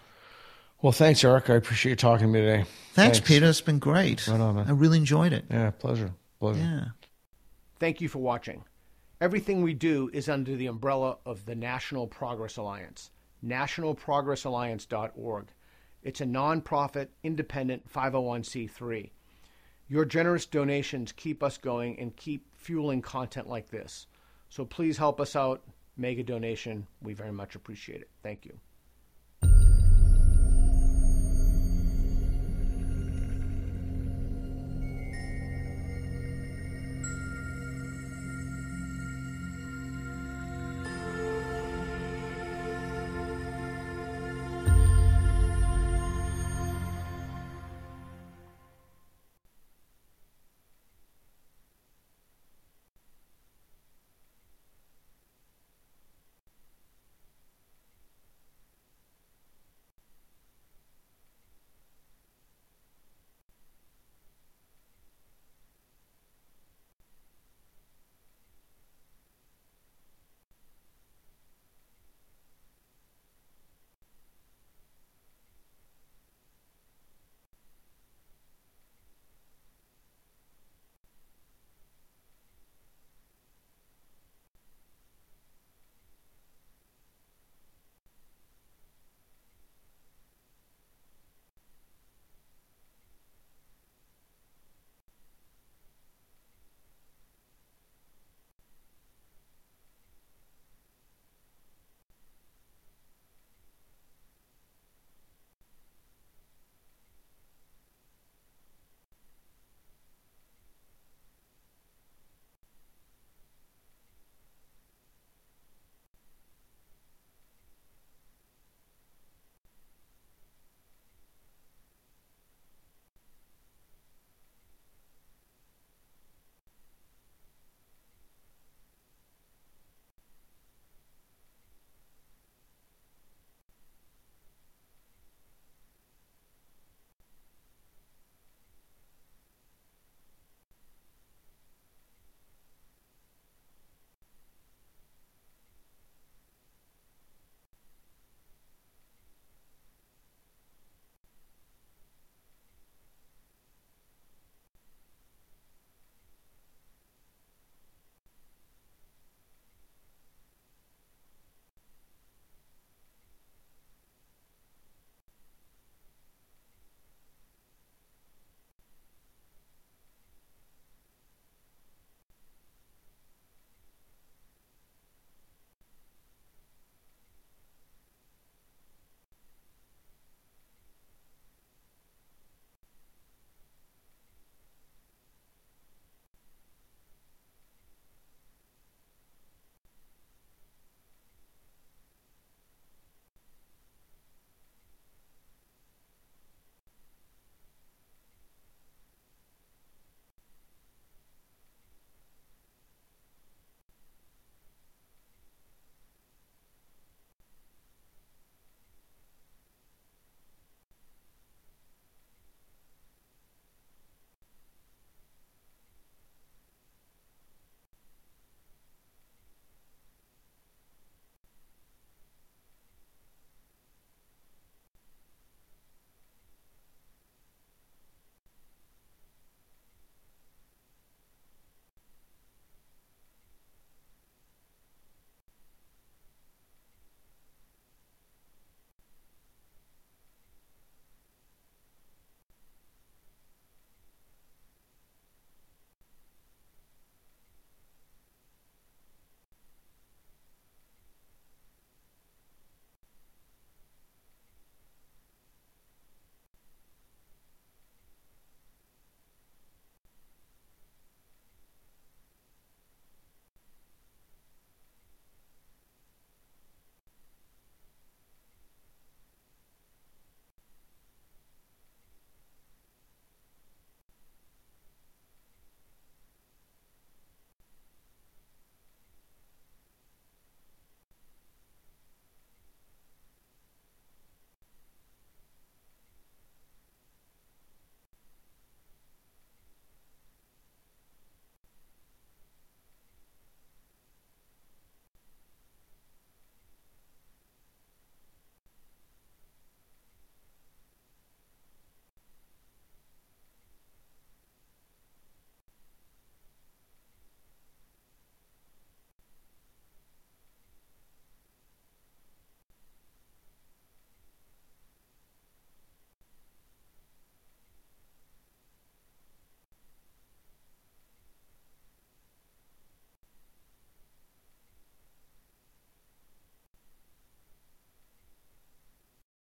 Well, thanks, Eric. I appreciate you talking to me today. Thanks, thanks. Peter. It's been great. Right on, man. I really enjoyed it. Yeah, pleasure. Pleasure. Yeah. Thank you for watching. Everything we do is under the umbrella of the National Progress Alliance, national progress alliance dot org. It's a nonprofit, independent five oh one c three. Your generous donations keep us going and keep fueling content like this. So please help us out. Make a donation. We very much appreciate it. Thank you.